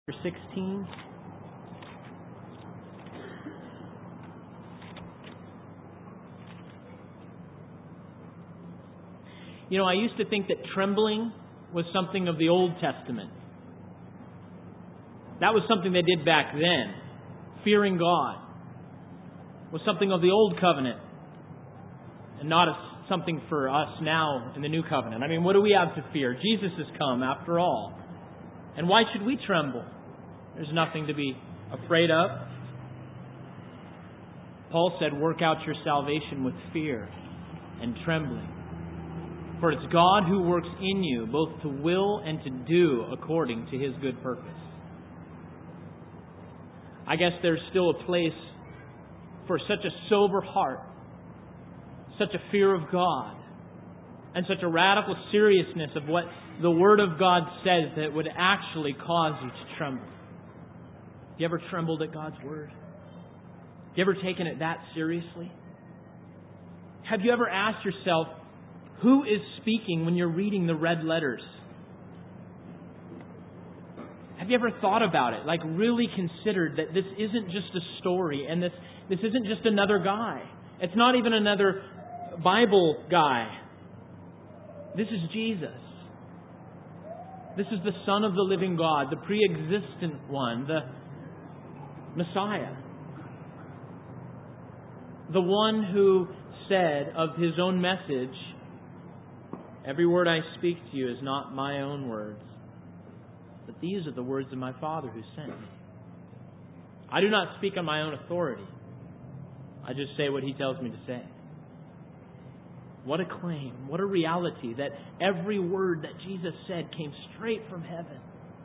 16. You know, I used to think that trembling was something of the Old Testament. That was something they did back then. Fearing God was something of the Old Covenant and not something for us now in the New Covenant. I mean, what do we have to fear? Jesus has come after all. And why should we tremble? There's nothing to be afraid of. Paul said, work out your salvation with fear and trembling. For it's God who works in you, both to will and to do according to His good purpose. I guess there's still a place for such a sober heart, such a fear of God, and such a radical seriousness of what the Word of God says that would actually cause you to tremble. Have you ever trembled at God's Word? Have you ever taken it that seriously? Have you ever asked yourself, who is speaking when you're reading the red letters? Have you ever thought about it? Like really considered that this isn't just a story and this isn't just another guy. It's not even another Bible guy. This is Jesus. This is the Son of the living God, the pre-existent one, the Messiah. The one who said of His own message, every word I speak to you is not my own words, but these are the words of my Father who sent me. I do not speak on my own authority. I just say what He tells me to say. What a claim, what a reality that every word that Jesus said came straight from heaven.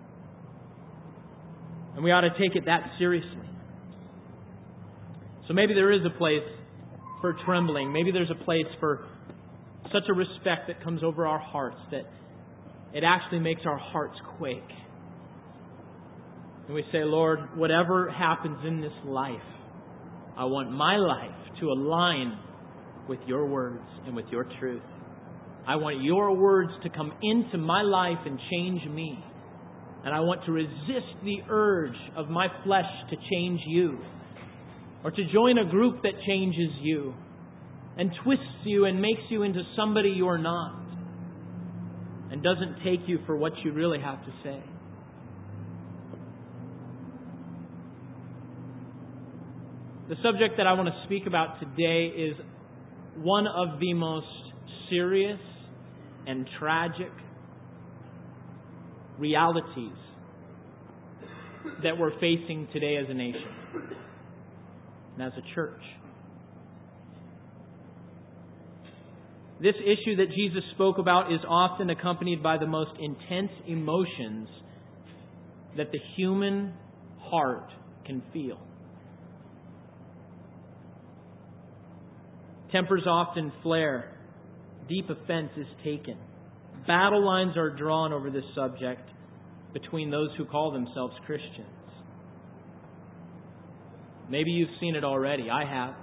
And we ought to take it that seriously. So maybe there is a place for trembling. Maybe there's a place for such a respect that comes over our hearts that it actually makes our hearts quake. And we say, Lord, whatever happens in this life, I want my life to align with Your words and with Your truth. I want Your words to come into my life and change me. And I want to resist the urge of my flesh to change You, or to join a group that changes you and twists you and makes you into somebody you're not and doesn't take you for what you really have to say. The subject that I want to speak about today is one of the most serious and tragic realities that we're facing today as a nation and as a church. This issue that Jesus spoke about is often accompanied by the most intense emotions that the human heart can feel. Tempers often flare. Deep offense is taken. Battle lines are drawn over this subject between those who call themselves Christians. Maybe you've seen it already. I have.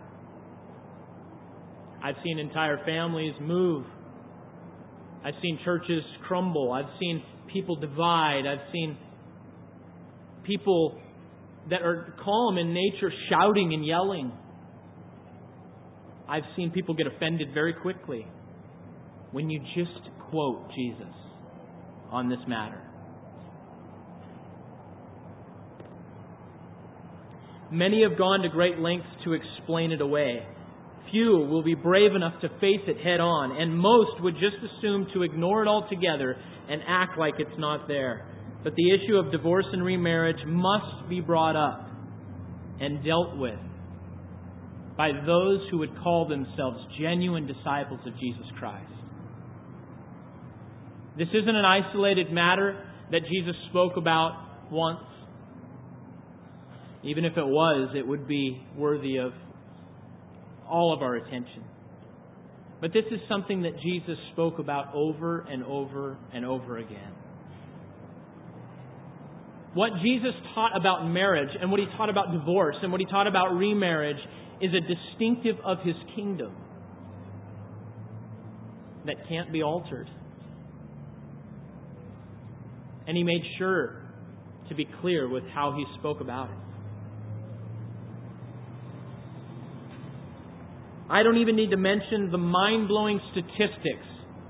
I've seen entire families move. I've seen churches crumble. I've seen people divide. I've seen people that are calm in nature shouting and yelling. I've seen people get offended very quickly when you just quote Jesus on this matter. Many have gone to great lengths to explain it away. Few will be brave enough to face it head on, and most would just assume to ignore it altogether and act like it's not there. But the issue of divorce and remarriage must be brought up and dealt with by those who would call themselves genuine disciples of Jesus Christ. This isn't an isolated matter that Jesus spoke about once. Even if it was, it would be worthy of all of our attention. But this is something that Jesus spoke about over and over and over again. What Jesus taught about marriage and what He taught about divorce and what He taught about remarriage is a distinctive of His kingdom that can't be altered. And He made sure to be clear with how He spoke about it. I don't even need to mention the mind-blowing statistics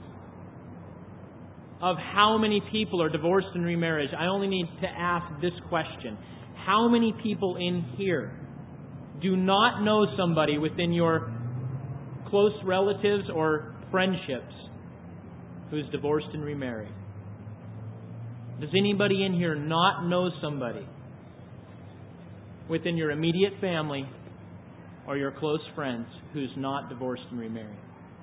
of how many people are divorced and remarried. I only need to ask this question. How many people in here do not know somebody within your close relatives or friendships who's divorced and remarried? Does anybody in here not know somebody within your immediate family or your close friends who's not divorced and remarried?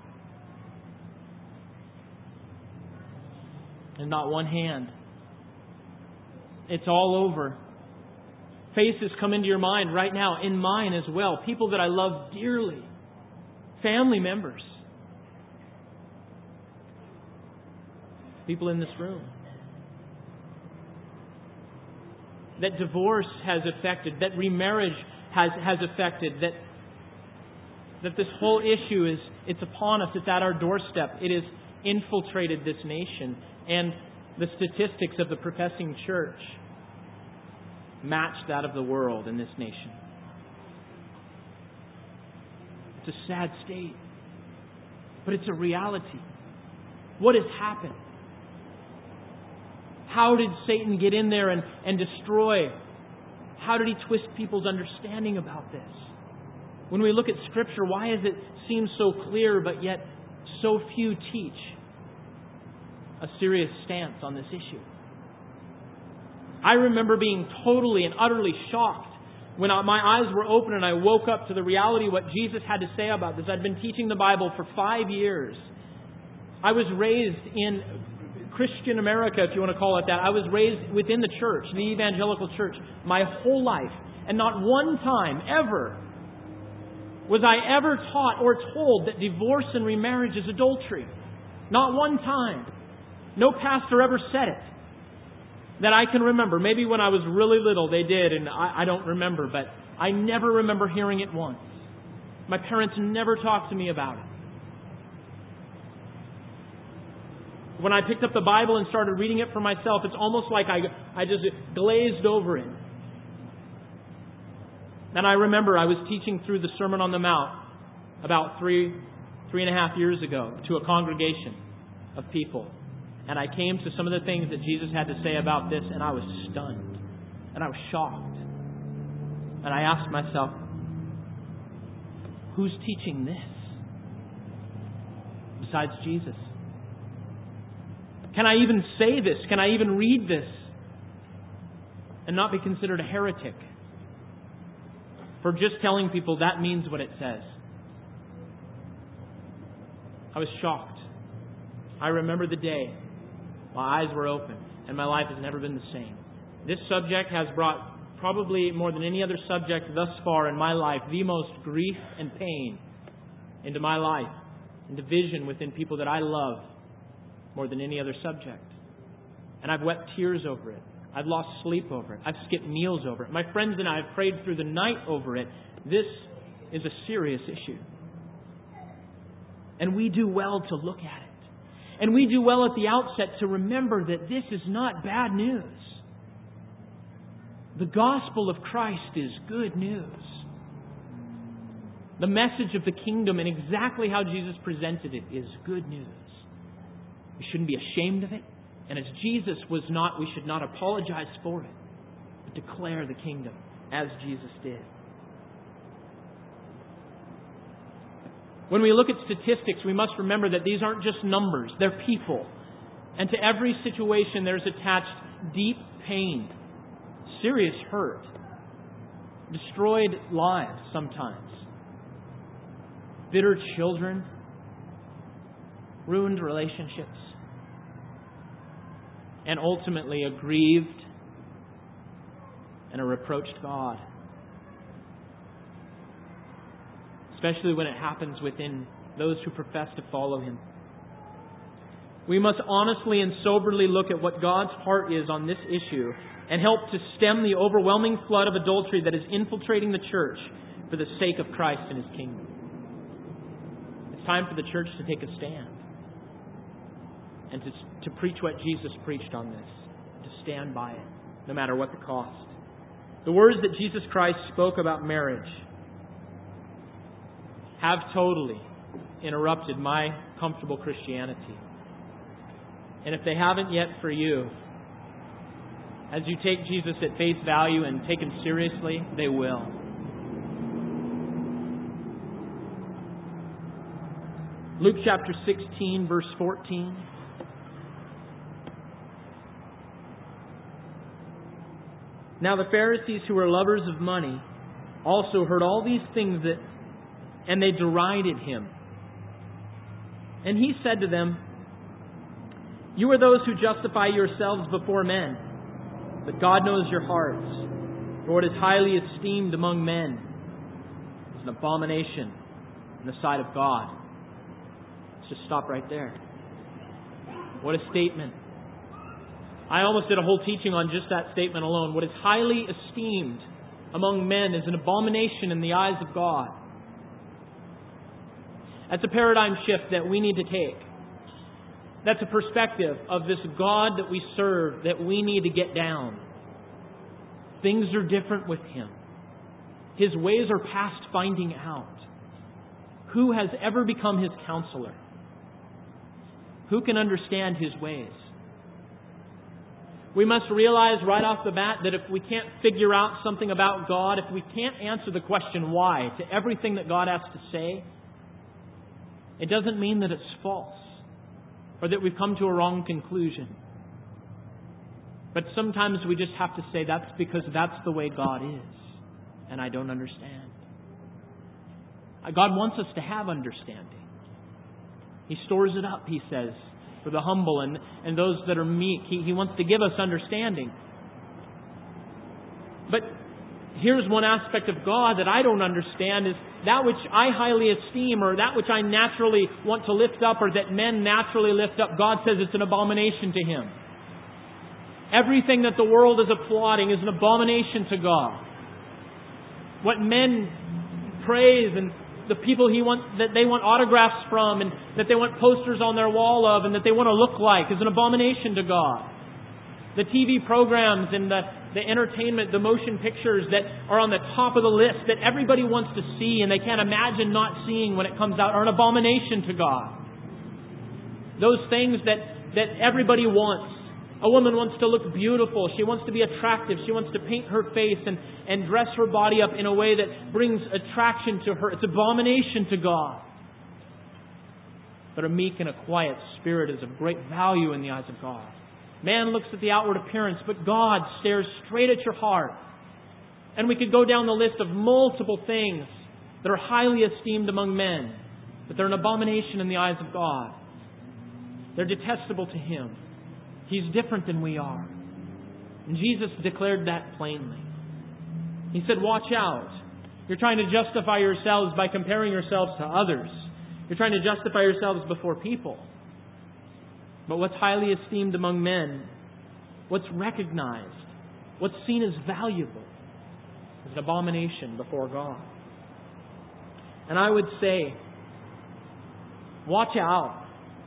And not one hand. It's all over. Faces come into your mind right now, in mine as well. People that I love dearly. Family members. People in this room. That divorce has affected, that remarriage has affected, that this whole issue it's upon us, it's at our doorstep. It has infiltrated this nation. And the statistics of the professing church match that of the world in this nation. It's a sad state, but it's a reality. What has happened? How did Satan get in there and destroy? How did he twist people's understanding about this? When we look at Scripture, why does it seem so clear, but yet so few teach a serious stance on this issue? I remember being totally and utterly shocked when my eyes were open and I woke up to the reality of what Jesus had to say about this. I'd been teaching the Bible for 5 years. I was raised in Christian America, if you want to call it that. I was raised within the church, the evangelical church, my whole life. And not one time, ever, was I ever taught or told that divorce and remarriage is adultery. Not one time. No pastor ever said it that I can remember. Maybe when I was really little they did, and I don't remember, but I never remember hearing it once. My parents never talked to me about it. When I picked up the Bible and started reading it for myself, it's almost like I just glazed over it. And I remember I was teaching through the Sermon on the Mount about 3.5 years ago to a congregation of people. And I came to some of the things that Jesus had to say about this, and I was stunned. And I was shocked. And I asked myself, who's teaching this besides Jesus? Can I even say this? Can I even read this and not be considered a heretic for just telling people that means what it says? I was shocked. I remember the day my eyes were open and my life has never been the same. This subject has brought, probably more than any other subject thus far in my life, the most grief and pain into my life and division within people that I love more than any other subject. And I've wept tears over it. I've lost sleep over it. I've skipped meals over it. My friends and I have prayed through the night over it. This is a serious issue. And we do well to look at it. And we do well at the outset to remember that this is not bad news. The gospel of Christ is good news. The message of the kingdom and exactly how Jesus presented it is good news. We shouldn't be ashamed of it. And as Jesus was not, we should not apologize for it, but declare the kingdom as Jesus did. When we look at statistics, we must remember that these aren't just numbers. They're people. And to every situation there's attached deep pain, serious hurt, destroyed lives sometimes, bitter children, ruined relationships, and ultimately a grieved and a reproached God. Especially when it happens within those who profess to follow Him. We must honestly and soberly look at what God's part is on this issue and help to stem the overwhelming flood of adultery that is infiltrating the church for the sake of Christ and His kingdom. It's time for the church to take a stand and to preach what Jesus preached on this, to stand by it. no matter what the cost. The words that Jesus Christ spoke about marriage have totally interrupted my comfortable Christianity. And if they haven't yet for you, as you take Jesus at face value and take Him seriously, they will. Luke chapter 16, verse 14. Now the Pharisees, who were lovers of money, also heard all these things, and they derided Him. And He said to them, "You are those who justify yourselves before men, but God knows your hearts. For what is highly esteemed among men is an abomination in the sight of God." Let's just stop right there. What a statement. I almost did a whole teaching on just that statement alone. What is highly esteemed among men is an abomination in the eyes of God. That's a paradigm shift that we need to take. That's a perspective of this God that we serve that we need to get down. Things are different with Him. His ways are past finding out. Who has ever become His counselor? Who can understand His ways? We must realize right off the bat that if we can't figure out something about God, if we can't answer the question why to everything that God has to say, it doesn't mean that it's false or that we've come to a wrong conclusion. But sometimes we just have to say that's because that's the way God is, and I don't understand. God wants us to have understanding. He stores it up, He says, for the humble and those that are meek. He wants to give us understanding. But here's one aspect of God that I don't understand is that which I highly esteem or that which I naturally want to lift up or that men naturally lift up. God says it's an abomination to Him. Everything that the world is applauding is an abomination to God. What men praise and the people that they want autographs from and that they want posters on their wall of and that they want to look like is an abomination to God. The TV programs and the entertainment, the motion pictures that are on the top of the list that everybody wants to see and they can't imagine not seeing when it comes out are an abomination to God. Those things that everybody wants. A woman wants to look beautiful. She wants to be attractive. She wants to paint her face and dress her body up in a way that brings attraction to her. It's abomination to God. But a meek and a quiet spirit is of great value in the eyes of God. Man looks at the outward appearance, but God stares straight at your heart. And we could go down the list of multiple things that are highly esteemed among men, but they're an abomination in the eyes of God. They're detestable to Him. He's different than we are. And Jesus declared that plainly. He said, watch out. You're trying to justify yourselves by comparing yourselves to others. You're trying to justify yourselves before people. But what's highly esteemed among men, what's recognized, what's seen as valuable, is an abomination before God. And I would say, watch out.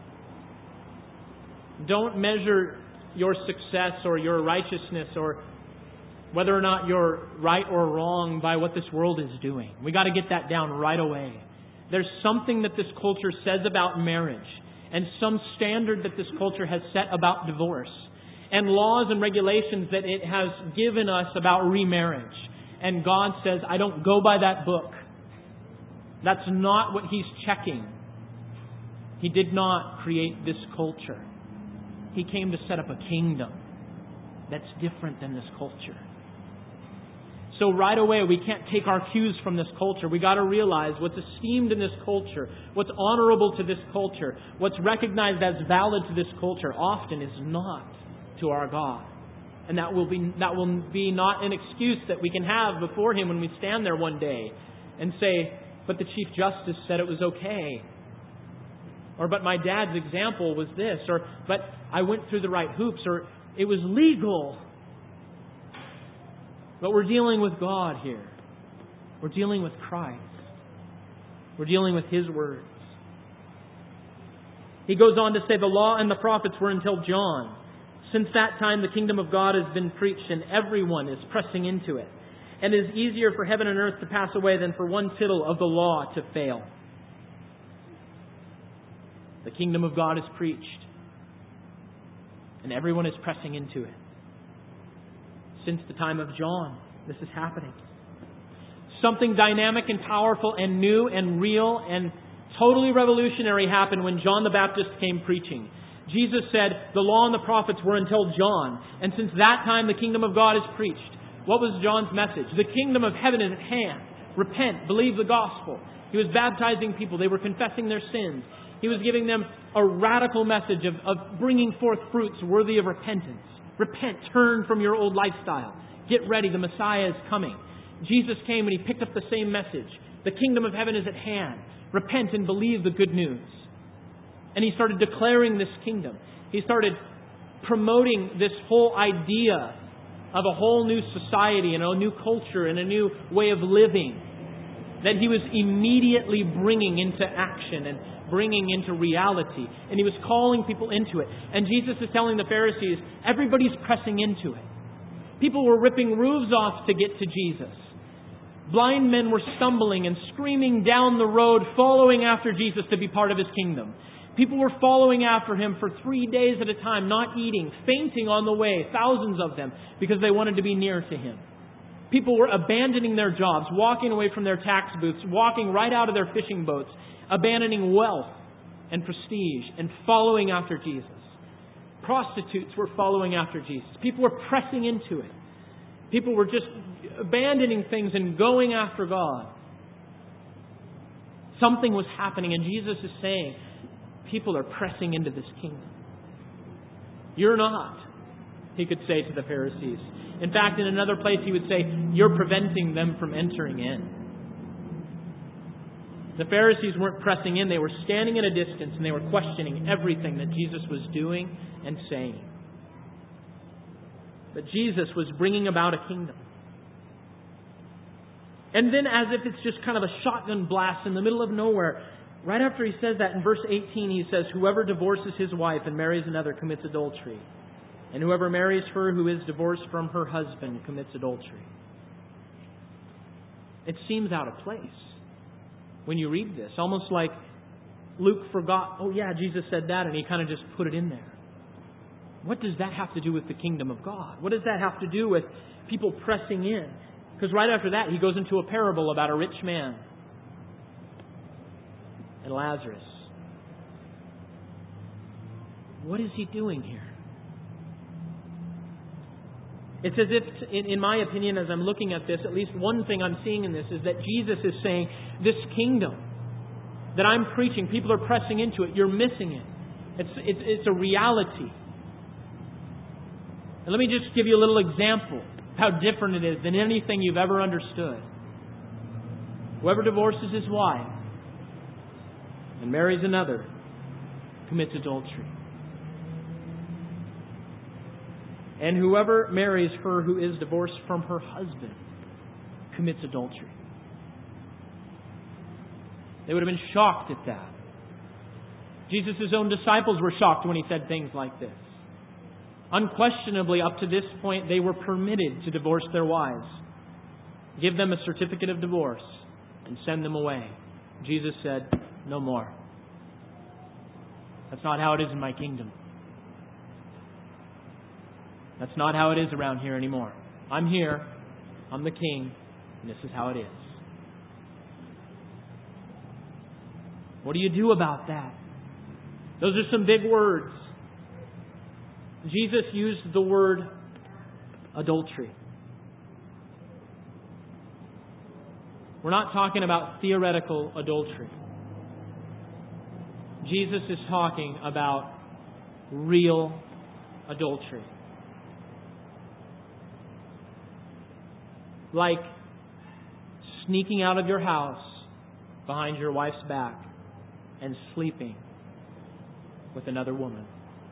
Don't measure your success or your righteousness or whether or not you're right or wrong by what this world is doing. We got to get that down right away. There's something that this culture says about marriage and some standard that this culture has set about divorce and laws and regulations that it has given us about remarriage. And God says, I don't go by that book. That's not what He's checking. He did not create this culture. He came to set up a kingdom that's different than this culture. So right away, we can't take our cues from this culture. We got to realize what's esteemed in this culture, what's honorable to this culture, what's recognized as valid to this culture, often is not to our God. And that will be not an excuse that we can have before Him when we stand there one day and say, but the Chief Justice said it was okay. Or, but my dad's example was this. Or, but I went through the right hoops. Or, it was legal. But we're dealing with God here. We're dealing with Christ. We're dealing with His words. He goes on to say, the law and the prophets were until John. Since that time, the kingdom of God has been preached, and everyone is pressing into it. And it is easier for heaven and earth to pass away than for one tittle of the law to fail. The kingdom of God is preached, and everyone is pressing into it. Since the time of John, this is happening. Something dynamic and powerful and new and real and totally revolutionary happened when John the Baptist came preaching. Jesus said, the law and the prophets were until John, and since that time the kingdom of God is preached. What was John's message? The kingdom of heaven is at hand. Repent, believe the gospel. He was baptizing people. They were confessing their sins. He was giving them a radical message of bringing forth fruits worthy of repentance. Repent, turn from your old lifestyle. Get ready, the Messiah is coming. Jesus came and He picked up the same message. The kingdom of heaven is at hand. Repent and believe the good news. And He started declaring this kingdom. He started promoting this whole idea of a whole new society and a new culture and a new way of living that He was immediately bringing into action and bringing into reality. And He was calling people into it. And Jesus is telling the Pharisees, everybody's pressing into it. People were ripping roofs off to get to Jesus. Blind men were stumbling and screaming down the road, following after Jesus to be part of His kingdom. People were following after Him for 3 days at a time, not eating, fainting on the way, thousands of them, because they wanted to be near to Him. People were abandoning their jobs, walking away from their tax booths, walking right out of their fishing boats, abandoning wealth and prestige and following after Jesus. Prostitutes were following after Jesus. People were pressing into it. People were just abandoning things and going after God. Something was happening, and Jesus is saying, people are pressing into this kingdom. You're not, He could say to the Pharisees. In fact, in another place He would say, you're preventing them from entering in. The Pharisees weren't pressing in. They were standing at a distance and they were questioning everything that Jesus was doing and saying. But Jesus was bringing about a kingdom. And then, as if it's just kind of a shotgun blast in the middle of nowhere, right after He says that, in verse 18 He says, whoever divorces his wife and marries another commits adultery. And whoever marries her who is divorced from her husband commits adultery. It seems out of place when you read this. Almost like Luke forgot, oh yeah, Jesus said that, and he kind of just put it in there. What does that have to do with the kingdom of God? What does that have to do with people pressing in? Because right after that, He goes into a parable about a rich man and Lazarus. What is He doing here? It's as if, in my opinion, as I'm looking at this, at least one thing I'm seeing in this is that Jesus is saying, this kingdom that I'm preaching, people are pressing into it. You're missing it. It's a reality. And let me just give you a little example of how different it is than anything you've ever understood. Whoever divorces his wife and marries another commits adultery. And whoever marries her who is divorced from her husband commits adultery. They would have been shocked at that. Jesus' own disciples were shocked when He said things like this. Unquestionably, up to this point, they were permitted to divorce their wives, give them a certificate of divorce, and send them away. Jesus said, no more. That's not how it is in my kingdom. That's not how it is around here anymore. I'm here. I'm the king. And this is how it is. What do you do about that? Those are some big words. Jesus used the word adultery. We're not talking about theoretical adultery. Jesus is talking about real adultery. Like sneaking out of your house behind your wife's back and sleeping with another woman.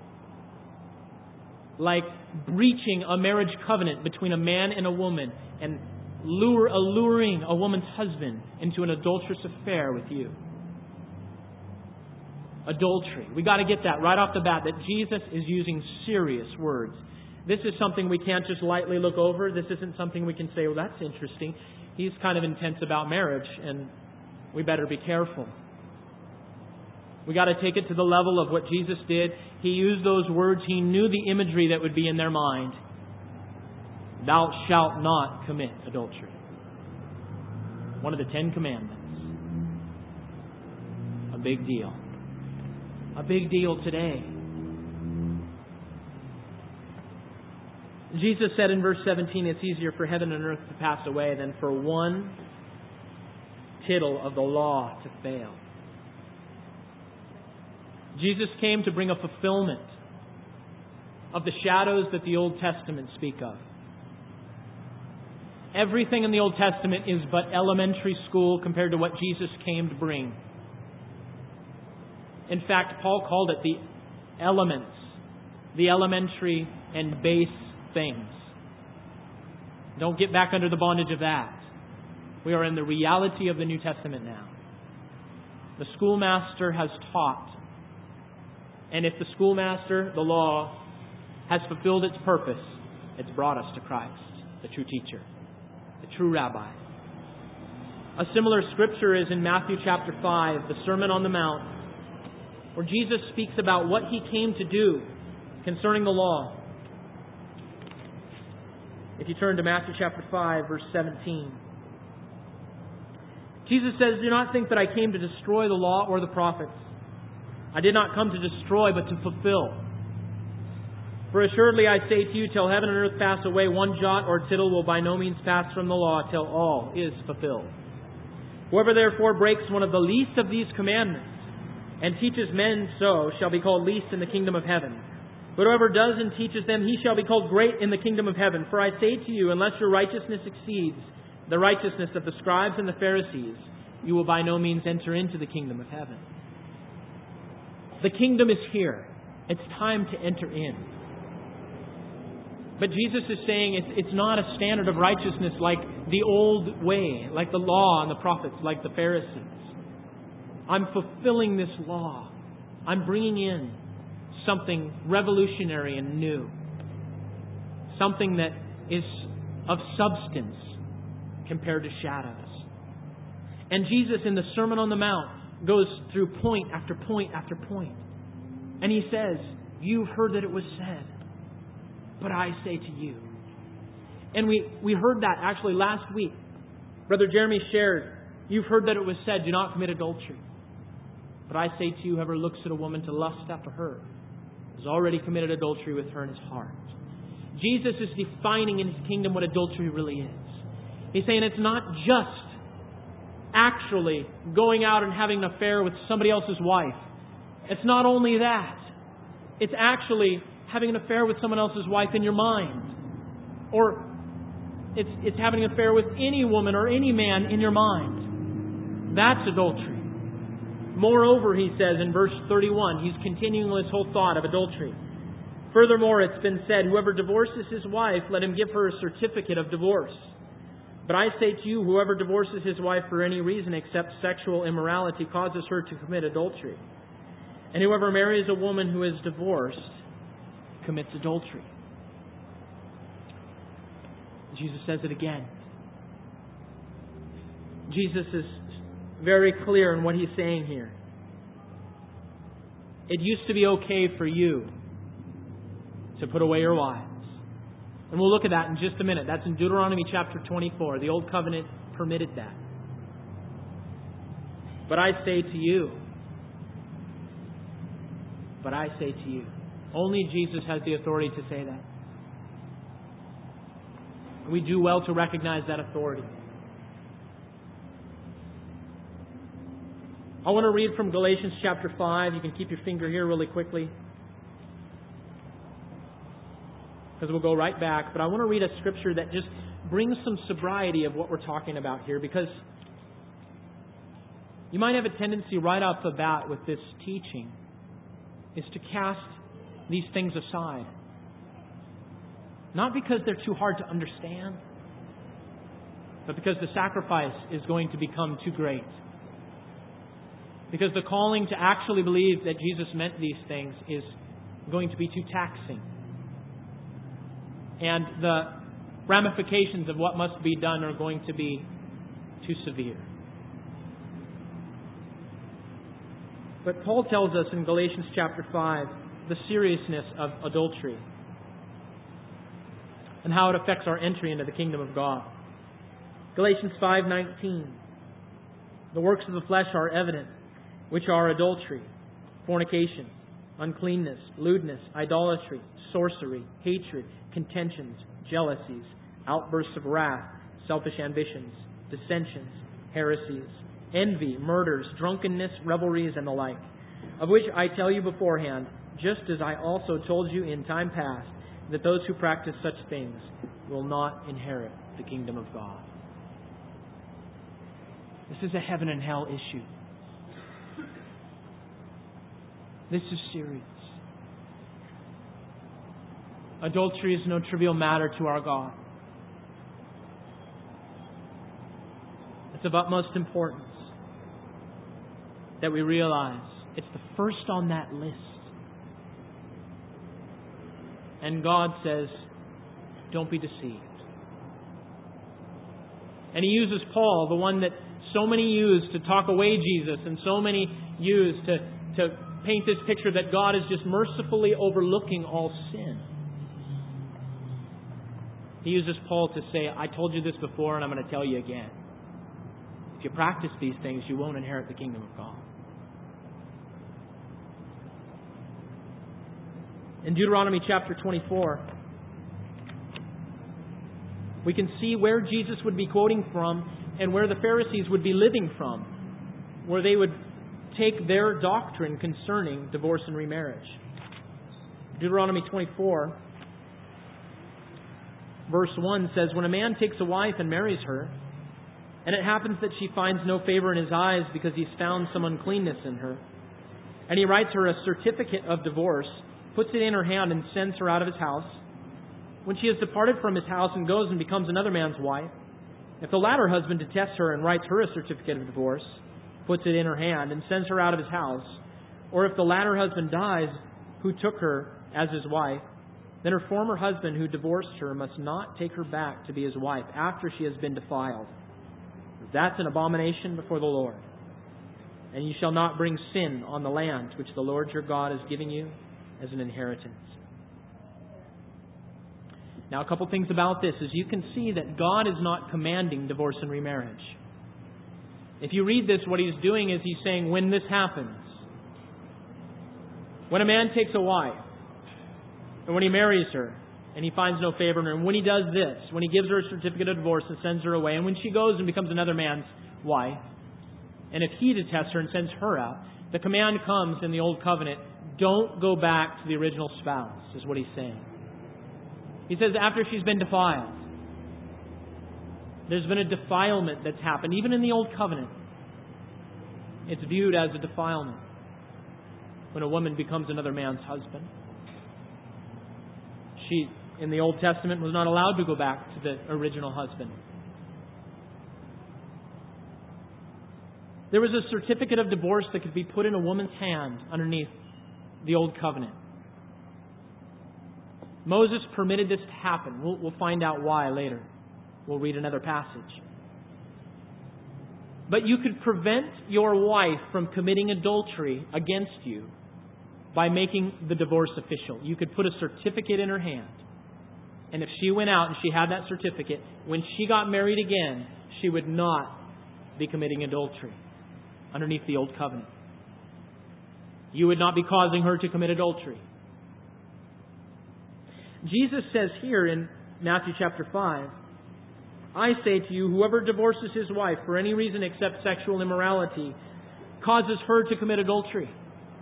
Like breaching a marriage covenant between a man and a woman and alluring a woman's husband into an adulterous affair with you. adultery. We got to get that right off the bat, that Jesus is using serious words. This is something we can't just lightly look over. This isn't something we can say, well, that's interesting. He's kind of intense about marriage, and we better be careful. We got to take it to the level of what Jesus did. He used those words. He knew the imagery that would be in their mind. Thou shalt not commit adultery. One of the 10 Commandments. A big deal. A big deal today. Jesus said in verse 17, it's easier for heaven and earth to pass away than for one tittle of the law to fail. Jesus came to bring a fulfillment of the shadows that the Old Testament speak of. Everything in the Old Testament is but elementary school compared to what Jesus came to bring. In fact, Paul called it the elements, the elementary and base things. Don't get back under the bondage of that. We are in the reality of the New Testament now. The schoolmaster has taught. And if the schoolmaster, the law, has fulfilled its purpose, it's brought us to Christ, the true teacher, the true rabbi. A similar scripture is in Matthew chapter 5, the Sermon on the Mount, where Jesus speaks about what He came to do concerning the law. If you turn to Matthew chapter 5, verse 17. Jesus says, do not think that I came to destroy the law or the prophets. I did not come to destroy, but to fulfill. For assuredly I say to you, till heaven and earth pass away, one jot or tittle will by no means pass from the law till all is fulfilled. Whoever therefore breaks one of the least of these commandments and teaches men so shall be called least in the kingdom of heaven. But whoever does and teaches them, he shall be called great in the kingdom of heaven. For I say to you, unless your righteousness exceeds the righteousness of the scribes and the Pharisees, you will by no means enter into the kingdom of heaven. The kingdom is here. It's time to enter in. But Jesus is saying it's not a standard of righteousness like the old way, like the law and the prophets, like the Pharisees. I'm fulfilling this law. I'm bringing in something revolutionary and new. Something that is of substance compared to shadows. And Jesus in the Sermon on the Mount goes through point after point after point. And He says, you've heard that it was said, but I say to you. And we heard that actually last week. Brother Jeremy shared, you've heard that it was said, do not commit adultery. But I say to you, whoever looks at a woman to lust after her has already committed adultery with her in his heart. Jesus is defining in His kingdom what adultery really is. He's saying it's not just actually going out and having an affair with somebody else's wife. It's not only that. It's actually having an affair with someone else's wife in your mind. Or it's having an affair with any woman or any man in your mind. That's adultery. Moreover, He says in verse 31, He's continuing this whole thought of adultery. Furthermore, it's been said, whoever divorces his wife, let him give her a certificate of divorce. But I say to you, whoever divorces his wife for any reason except sexual immorality causes her to commit adultery. And whoever marries a woman who is divorced commits adultery. Jesus says it again. Jesus is very clear in what He's saying here. It used to be okay for you to put away your wives. And we'll look at that in just a minute. That's in Deuteronomy chapter 24. The Old Covenant permitted that. But I say to you, only Jesus has the authority to say that. And we do well to recognize that authority. I want to read from Galatians chapter 5. You can keep your finger here really quickly, because we'll go right back. But I want to read a scripture that just brings some sobriety of what we're talking about here, because you might have a tendency right off the bat with this teaching is to cast these things aside. Not because they're too hard to understand, but because the sacrifice is going to become too great. Because the calling to actually believe that Jesus meant these things is going to be too taxing. And the ramifications of what must be done are going to be too severe. But Paul tells us in Galatians chapter 5 the seriousness of adultery and how it affects our entry into the kingdom of God. Galatians 5:19. The works of the flesh are evident, which are adultery, fornication, uncleanness, lewdness, idolatry, sorcery, hatred, contentions, jealousies, outbursts of wrath, selfish ambitions, dissensions, heresies, envy, murders, drunkenness, revelries, and the like, of which I tell you beforehand, just as I also told you in time past, that those who practice such things will not inherit the kingdom of God. This is a heaven and hell issue. This is serious. Adultery is no trivial matter to our God. It's of utmost importance that we realize it's the first on that list. And God says, don't be deceived. And He uses Paul, the one that so many use to talk away Jesus, and so many use to paint this picture that God is just mercifully overlooking all sin. He uses Paul to say, I told you this before and I'm going to tell you again. If you practice these things, you won't inherit the kingdom of God. In Deuteronomy chapter 24, we can see where Jesus would be quoting from and where the Pharisees would be living from, where they would take their doctrine concerning divorce and remarriage. Deuteronomy 24, verse 1 says, when a man takes a wife and marries her, and it happens that she finds no favor in his eyes because he's found some uncleanness in her, and he writes her a certificate of divorce, puts it in her hand and sends her out of his house, when she has departed from his house and goes and becomes another man's wife, if the latter husband detests her and writes her a certificate of divorce, puts it in her hand and sends her out of his house, or if the latter husband dies who took her as his wife, then her former husband who divorced her must not take her back to be his wife after she has been defiled. That's an abomination before the Lord. And you shall not bring sin on the land which the Lord your God is giving you as an inheritance. Now, a couple things about this is you can see that God is not commanding divorce and remarriage. If you read this, what He's doing is He's saying, when this happens, when a man takes a wife, and when he marries her, and he finds no favor in her, and when he does this, when he gives her a certificate of divorce and sends her away, and when she goes and becomes another man's wife, and if he detests her and sends her out, the command comes in the Old Covenant, don't go back to the original spouse, is what He's saying. He says after she's been defiled, there's been a defilement that's happened. Even in the Old Covenant, it's viewed as a defilement when a woman becomes another man's husband. She, in the Old Testament, was not allowed to go back to the original husband. There was a certificate of divorce that could be put in a woman's hand underneath the Old Covenant. Moses permitted this to happen. We'll find out why later. We'll read another passage. But you could prevent your wife from committing adultery against you by making the divorce official. You could put a certificate in her hand. And if she went out and she had that certificate, when she got married again, she would not be committing adultery underneath the Old Covenant. You would not be causing her to commit adultery. Jesus says here in Matthew chapter 5, I say to you, whoever divorces his wife for any reason except sexual immorality causes her to commit adultery.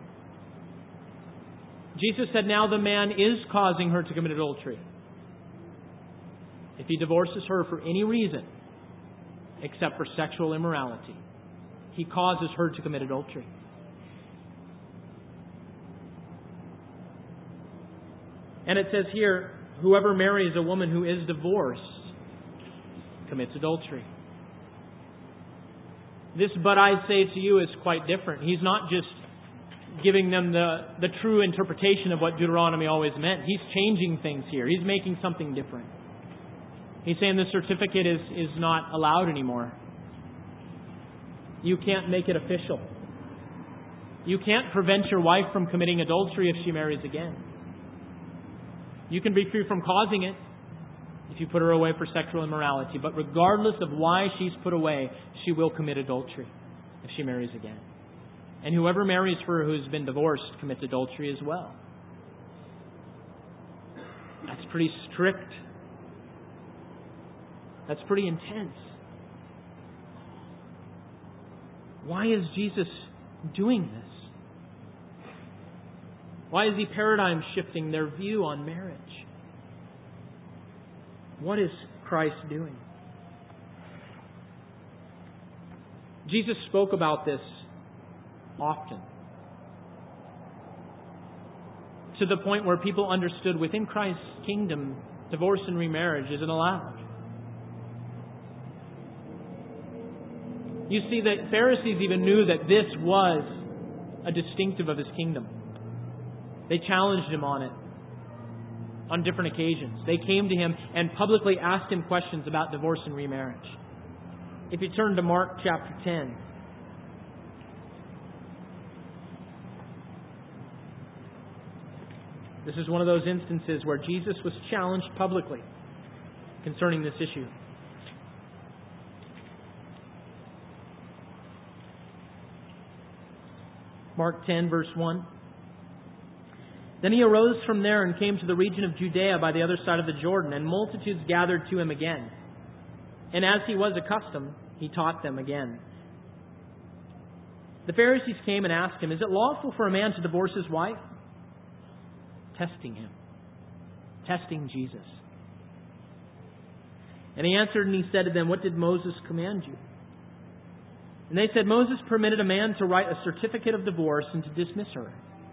Jesus said now the man is causing her to commit adultery. If he divorces her for any reason except for sexual immorality, he causes her to commit adultery. And it says here, whoever marries a woman who is divorced commits adultery. This "but I say to you" is quite different. He's not just giving them the true interpretation of what Deuteronomy always meant. He's changing things here. He's making something different. He's saying the certificate is not allowed anymore. You can't make it official. You can't prevent your wife from committing adultery if she marries again. You can be free from causing it if you put her away for sexual immorality. But regardless of why she's put away, she will commit adultery if she marries again. And whoever marries her who's been divorced commits adultery as well. That's pretty strict. That's pretty intense. Why is Jesus doing this? Why is He paradigm shifting their view on marriage? What is Christ doing? Jesus spoke about this often, to the point where people understood within Christ's kingdom, divorce and remarriage isn't allowed. You see, that Pharisees even knew that this was a distinctive of His kingdom. They challenged Him on it on different occasions. They came to Him and publicly asked Him questions about divorce and remarriage. If you turn to Mark chapter 10. This is one of those instances where Jesus was challenged publicly concerning this issue. Mark 10, verse 1. Then He arose from there and came to the region of Judea by the other side of the Jordan, and multitudes gathered to Him again. And as He was accustomed, He taught them again. The Pharisees came and asked Him, "Is it lawful for a man to divorce his wife?" Testing Him. Testing Jesus. And He answered and He said to them, "What did Moses command you?" And they said, "Moses permitted a man to write a certificate of divorce and to dismiss her."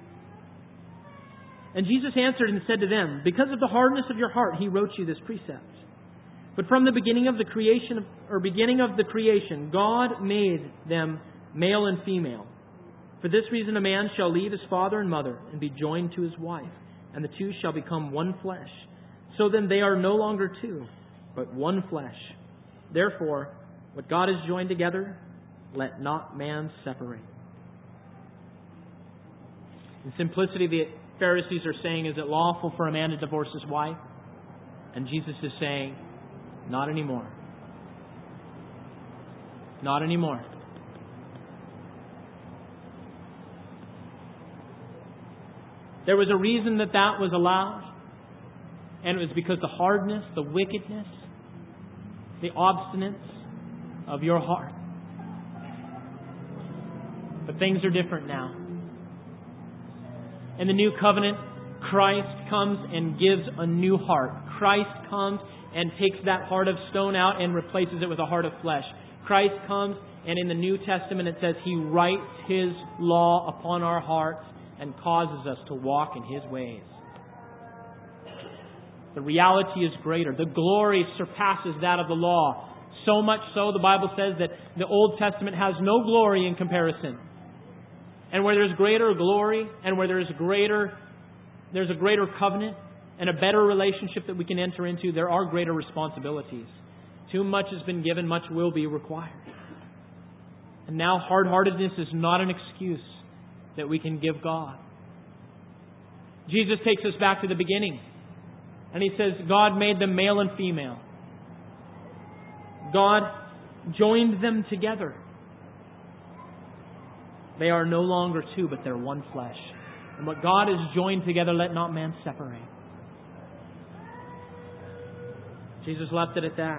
And Jesus answered and said to them, "Because of the hardness of your heart, He wrote you this precept. But from the beginning of the creation, God made them male and female. For this reason, a man shall leave his father and mother and be joined to his wife, and the two shall become one flesh. So then they are no longer two, but one flesh. Therefore, what God has joined together, let not man separate." In simplicity, the Pharisees are saying, is it lawful for a man to divorce his wife? And Jesus is saying, not anymore. Not anymore. There was a reason that was allowed, and it was because the hardness, the wickedness, the obstinance of your heart. But things are different now. In the new covenant, Christ comes and gives a new heart. Christ comes and takes that heart of stone out and replaces it with a heart of flesh. Christ comes, and in the New Testament it says He writes His law upon our hearts and causes us to walk in His ways. The reality is greater. The glory surpasses that of the law. So much so, the Bible says that the Old Testament has no glory in comparison. And where there's greater glory and where there's a greater covenant and a better relationship that we can enter into, there are greater responsibilities. Too much has been given, much will be required. And now hard-heartedness is not an excuse that we can give God. Jesus takes us back to the beginning. And He says, God made them male and female. God joined them together. They are no longer two, but they're one flesh. And what God has joined together, let not man separate. Jesus left it at that.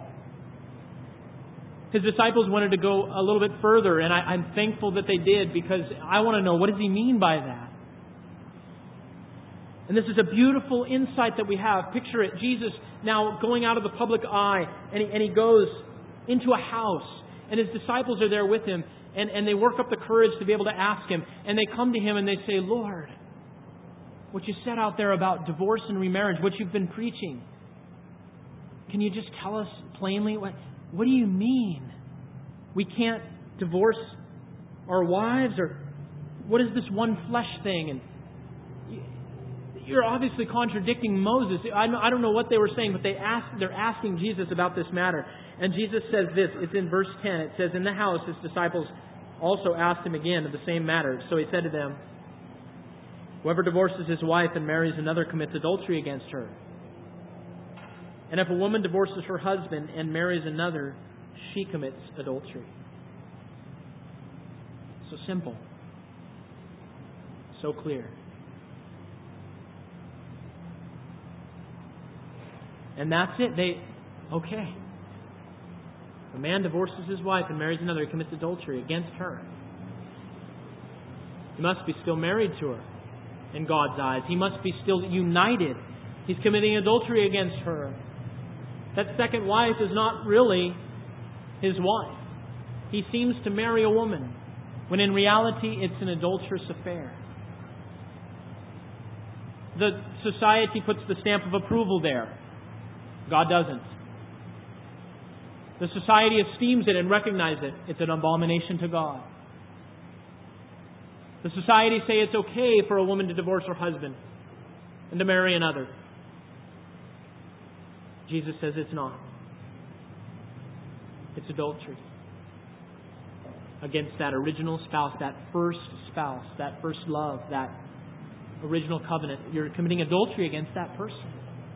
His disciples wanted to go a little bit further, and I'm thankful that they did, because I want to know, what does He mean by that? And this is a beautiful insight that we have. Picture it, Jesus now going out of the public eye, and he goes into a house, and His disciples are there with Him, and they work up the courage to be able to ask Him, and they come to Him and they say, "Lord, what you said out there about divorce and remarriage, what you've been preaching, can you just tell us plainly, what do you mean? We can't divorce our wives? Or what is this one flesh thing? And you're obviously contradicting Moses. I don't know what they were saying, but they're asking Jesus about this matter. And Jesus says this. It's in verse 10. It says, in the house his disciples also asked him again of the same matter. So he said to them, whoever divorces his wife and marries another commits adultery against her. And if a woman divorces her husband and marries another, she commits adultery. So simple. So clear. And that's it. Okay. If a man divorces his wife and marries another, he commits adultery against her. He must be still married to her in God's eyes. He must be still united. He's committing adultery against her. That second wife is not really his wife. He seems to marry a woman, when in reality it's an adulterous affair. The society puts the stamp of approval there. God doesn't. The society esteems it and recognizes it. It's an abomination to God. The society say it's okay for a woman to divorce her husband and to marry another. Jesus says it's not. It's adultery against that original spouse, that first love, that original covenant. You're committing adultery against that person.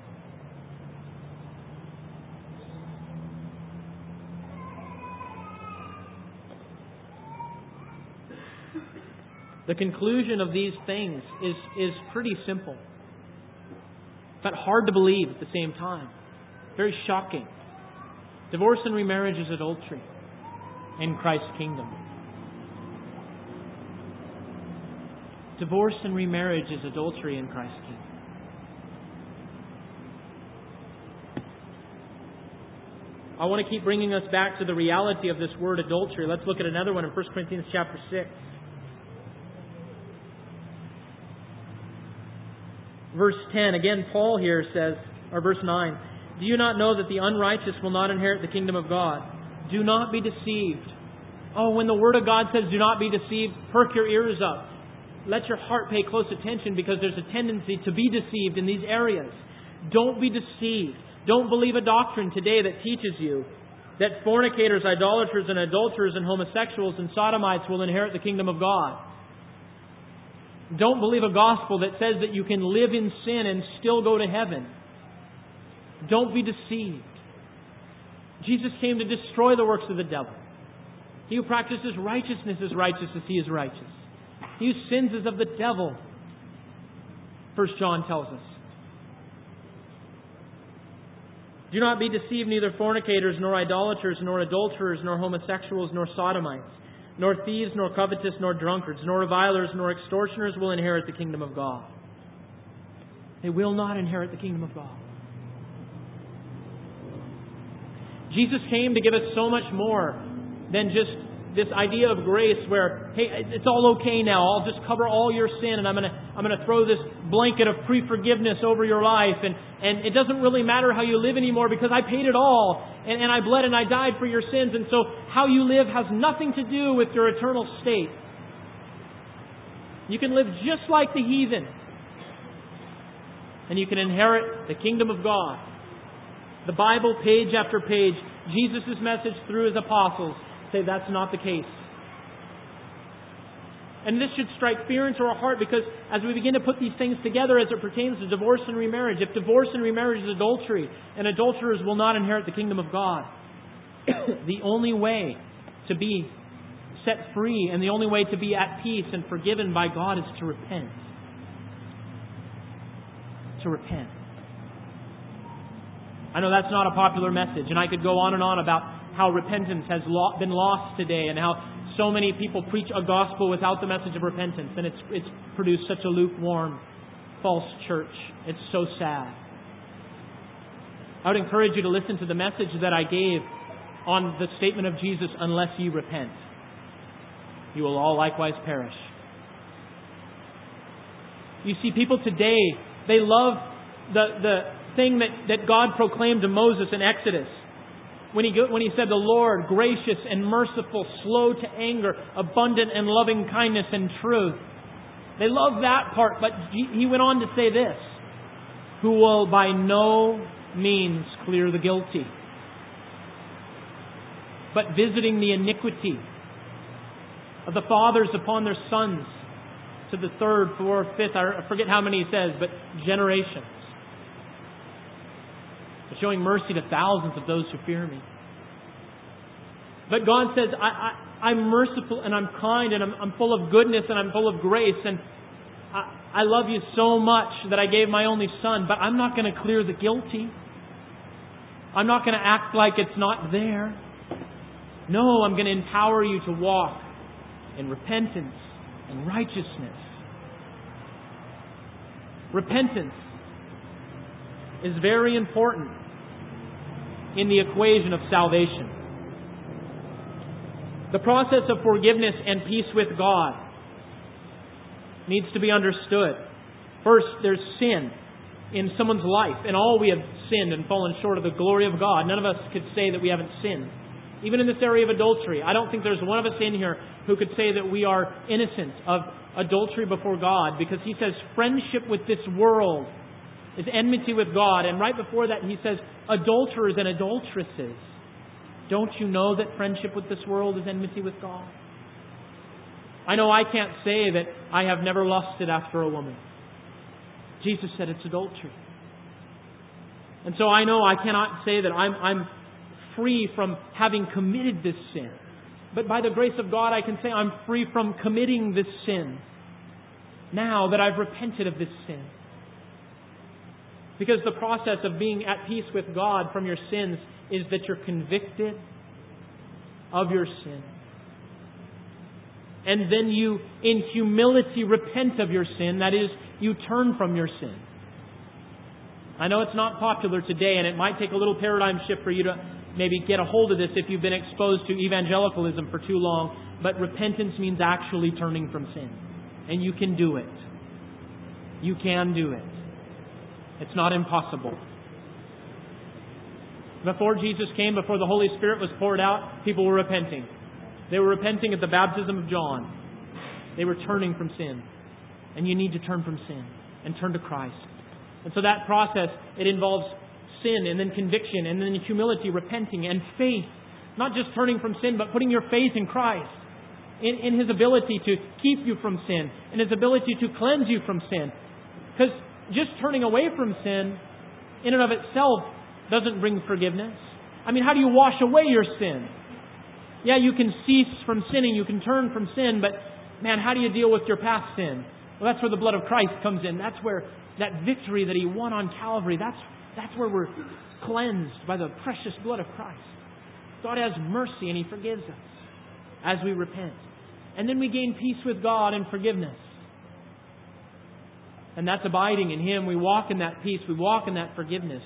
The conclusion of these things is pretty simple, but hard to believe at the same time. Very shocking. Divorce and remarriage is adultery in Christ's kingdom. Divorce and remarriage is adultery in Christ's kingdom. I want to keep bringing us back to the reality of this word adultery. Let's look at another one in 1 Corinthians chapter 6. Verse 10, again, Paul here says, or verse 9, do you not know that the unrighteous will not inherit the kingdom of God? Do not be deceived. Oh, when the Word of God says do not be deceived, perk your ears up. Let your heart pay close attention, because there's a tendency to be deceived in these areas. Don't be deceived. Don't believe a doctrine today that teaches you that fornicators, idolaters, and adulterers, and homosexuals, and sodomites will inherit the kingdom of God. Don't believe a gospel that says that you can live in sin and still go to heaven. Don't be deceived. Jesus came to destroy the works of the devil. He who practices righteousness is righteous as he is righteous. He who sins is of the devil, 1 John tells us. Do not be deceived, neither fornicators, nor idolaters, nor adulterers, nor homosexuals, nor sodomites, nor thieves, nor covetous, nor drunkards, nor revilers, nor extortioners will inherit the kingdom of God. They will not inherit the kingdom of God. Jesus came to give us so much more than just this idea of grace where, hey, it's all okay now. I'll just cover all your sin and I'm going to throw this blanket of pre-forgiveness over your life. And it doesn't really matter how you live anymore because I paid it all. And I bled and I died for your sins. And so how you live has nothing to do with your eternal state. You can live just like the heathen. And you can inherit the kingdom of God. The Bible, page after page, Jesus' message through His apostles say that's not the case. And this should strike fear into our heart, because as we begin to put these things together as it pertains to divorce and remarriage, if divorce and remarriage is adultery, and adulterers will not inherit the kingdom of God, the only way to be set free and the only way to be at peace and forgiven by God is to repent. To repent. I know that's not a popular message, and I could go on and on about how repentance has been lost today and how so many people preach a gospel without the message of repentance, and it's produced such a lukewarm, false church. It's so sad. I would encourage you to listen to the message that I gave on the statement of Jesus, unless ye repent, you will all likewise perish. You see, people today, they love the thing that God proclaimed to Moses in Exodus. when he said, the Lord, gracious and merciful, slow to anger, abundant in loving kindness and truth. They love that part, but he went on to say this, who will by no means clear the guilty, but visiting the iniquity of the fathers upon their sons to the third, fourth, fifth, I forget how many he says, but generations. Showing mercy to thousands of those who fear me. But God says, I'm merciful and I'm kind and I'm full of goodness and I'm full of grace and I love you so much that I gave my only son, but I'm not going to clear the guilty. I'm not going to act like it's not there. No, I'm going to empower you to walk in repentance and righteousness. Repentance is very important in the equation of salvation. The process of forgiveness and peace with God needs to be understood. First, there's sin in someone's life, and all we have sinned and fallen short of the glory of God. None of us could say that we haven't sinned. Even in this area of adultery, I don't think there's one of us in here who could say that we are innocent of adultery before God, because He says friendship with this world is enmity with God. And right before that He says adulterers and adulteresses. Don't you know that friendship with this world is enmity with God? I know I can't say that I have never lusted after a woman. Jesus said it's adultery. And so I know I cannot say that I'm free from having committed this sin. But by the grace of God I can say I'm free from committing this sin now that I've repented of this sin. Because the process of being at peace with God from your sins is that you're convicted of your sin. And then you, in humility, repent of your sin. That is, you turn from your sin. I know it's not popular today, and it might take a little paradigm shift for you to maybe get a hold of this if you've been exposed to evangelicalism for too long. But repentance means actually turning from sin. And you can do it. You can do it. It's not impossible. Before Jesus came, before the Holy Spirit was poured out, people were repenting. They were repenting at the baptism of John. They were turning from sin. And you need to turn from sin and turn to Christ. And so that process, it involves sin and then conviction and then humility, repenting and faith. Not just turning from sin, but putting your faith in Christ. In His ability to keep you from sin. In His ability to cleanse you from sin. Because just turning away from sin in and of itself doesn't bring forgiveness. I mean, how do you wash away your sin? Yeah, you can cease from sinning, you can turn from sin, but man, how do you deal with your past sin? Well, that's where the blood of Christ comes in. That's where that victory that He won on Calvary, that's where we're cleansed by the precious blood of Christ. God has mercy and He forgives us as we repent. And then we gain peace with God and forgiveness. And that's abiding in Him. We walk in that peace. We walk in that forgiveness.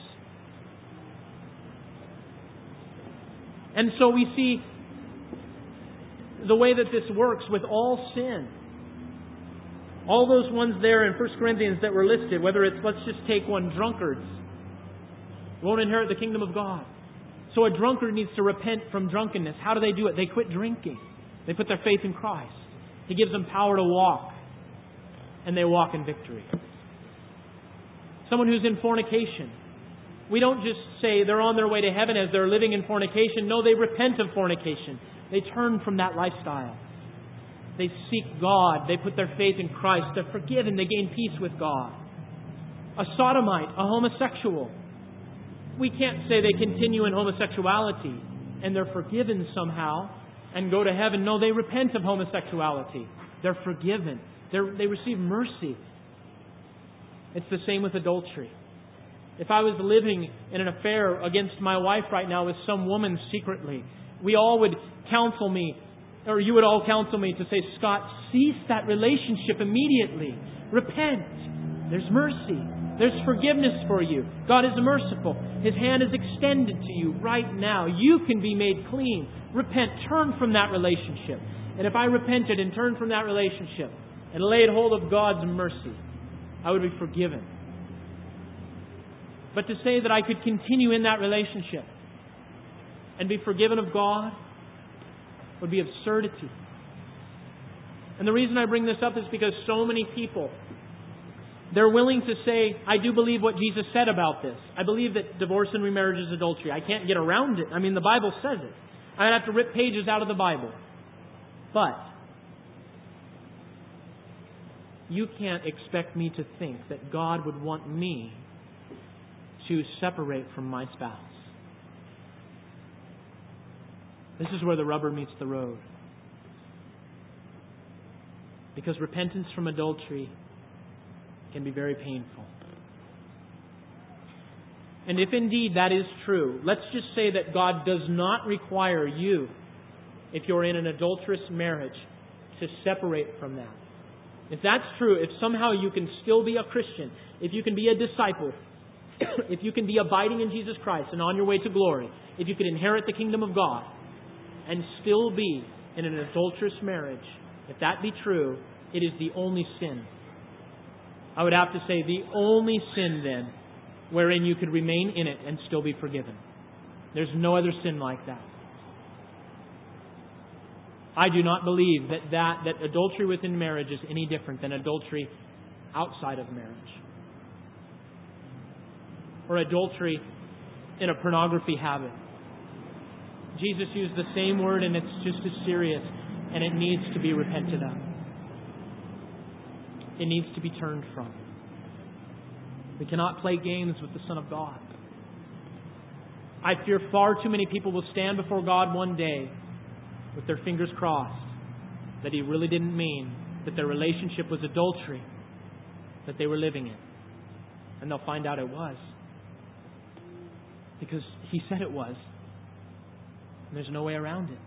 And so we see the way that this works with all sin. All those ones there in 1 Corinthians that were listed, whether it's, let's just take one, drunkards, won't inherit the kingdom of God. So a drunkard needs to repent from drunkenness. How do they do it? They quit drinking. They put their faith in Christ. He gives them power to walk. And they walk in victory. Someone who's in fornication. We don't just say they're on their way to heaven as they're living in fornication. No, they repent of fornication. They turn from that lifestyle. They seek God. They put their faith in Christ. They're forgiven. They gain peace with God. A sodomite, a homosexual. We can't say they continue in homosexuality and they're forgiven somehow and go to heaven. No, they repent of homosexuality. They're forgiven. They receive mercy. It's the same with adultery. If I was living in an affair against my wife right now with some woman secretly, we all would counsel me, or you would all counsel me to say, Scott, cease that relationship immediately. Repent. There's mercy. There's forgiveness for you. God is merciful. His hand is extended to you right now. You can be made clean. Repent. Turn from that relationship. And if I repented and turned from that relationship and laid hold of God's mercy, I would be forgiven. But to say that I could continue in that relationship and be forgiven of God would be absurdity. And the reason I bring this up is because so many people, they're willing to say, I do believe what Jesus said about this. I believe that divorce and remarriage is adultery. I can't get around it. I mean, the Bible says it. I'd have to rip pages out of the Bible. But you can't expect me to think that God would want me to separate from my spouse. This is where the rubber meets the road. Because repentance from adultery can be very painful. And if indeed that is true, let's just say that God does not require you, if you're in an adulterous marriage, to separate from that. If that's true, if somehow you can still be a Christian, if you can be a disciple, if you can be abiding in Jesus Christ and on your way to glory, if you can inherit the kingdom of God and still be in an adulterous marriage, if that be true, it is the only sin. I would have to say the only sin then wherein you could remain in it and still be forgiven. There's no other sin like that. I do not believe that adultery within marriage is any different than adultery outside of marriage. Or adultery in a pornography habit. Jesus used the same word and it's just as serious, and it needs to be repented of. It needs to be turned from. We cannot play games with the Son of God. I fear far too many people will stand before God one day with their fingers crossed that He really didn't mean that their relationship was adultery that they were living in. And they'll find out it was. Because He said it was. And there's no way around it.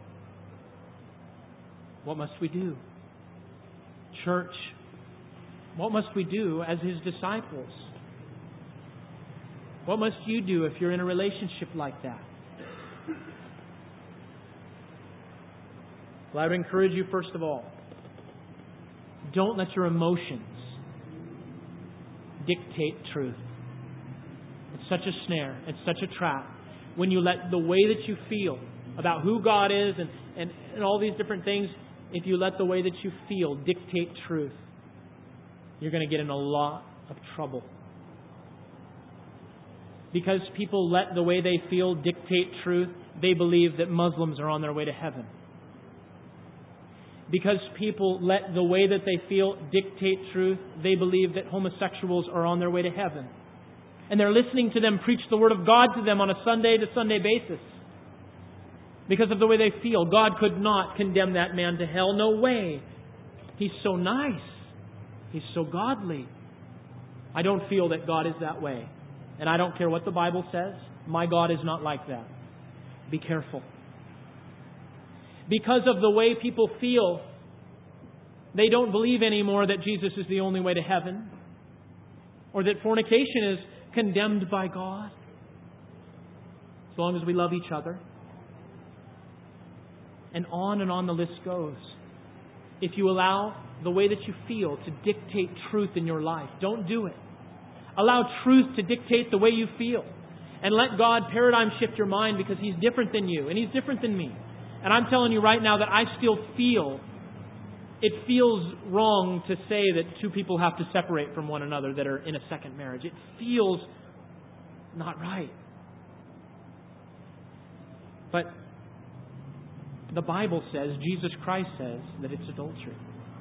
What must we do? Church, what must we do as His disciples? What must you do if you're in a relationship like that? Well, I would encourage you, first of all, don't let your emotions dictate truth. It's such a snare. It's such a trap. When you let the way that you feel about who God is and all these different things, if you let the way that you feel dictate truth, you're going to get in a lot of trouble. Because people let the way they feel dictate truth, they believe that Muslims are on their way to heaven. Because people let the way that they feel dictate truth, they believe that homosexuals are on their way to heaven. And they're listening to them preach the Word of God to them on a Sunday-to-Sunday basis. Because of the way they feel. God could not condemn that man to hell. No way. He's so nice. He's so godly. I don't feel that God is that way. And I don't care what the Bible says. My God is not like that. Be careful. Because of the way people feel, they don't believe anymore that Jesus is the only way to heaven. Or that fornication is condemned by God. As long as we love each other. And on the list goes. If you allow the way that you feel to dictate truth in your life, don't do it. Allow truth to dictate the way you feel. And let God paradigm shift your mind, because He's different than you and He's different than me. And I'm telling you right now that I still feel it feels wrong to say that two people have to separate from one another that are in a second marriage. It feels not right. But the Bible says, Jesus Christ says, that it's adultery.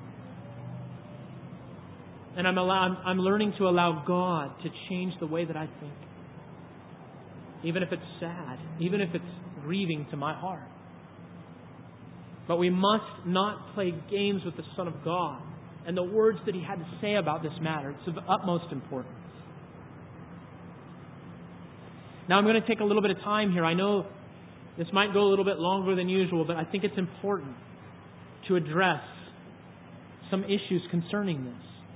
And I'm learning to allow God to change the way that I think. Even if it's sad. Even if it's grieving to my heart. But we must not play games with the Son of God and the words that He had to say about this matter. It's of utmost importance. Now I'm going to take a little bit of time here. I know this might go a little bit longer than usual, but I think it's important to address some issues concerning this.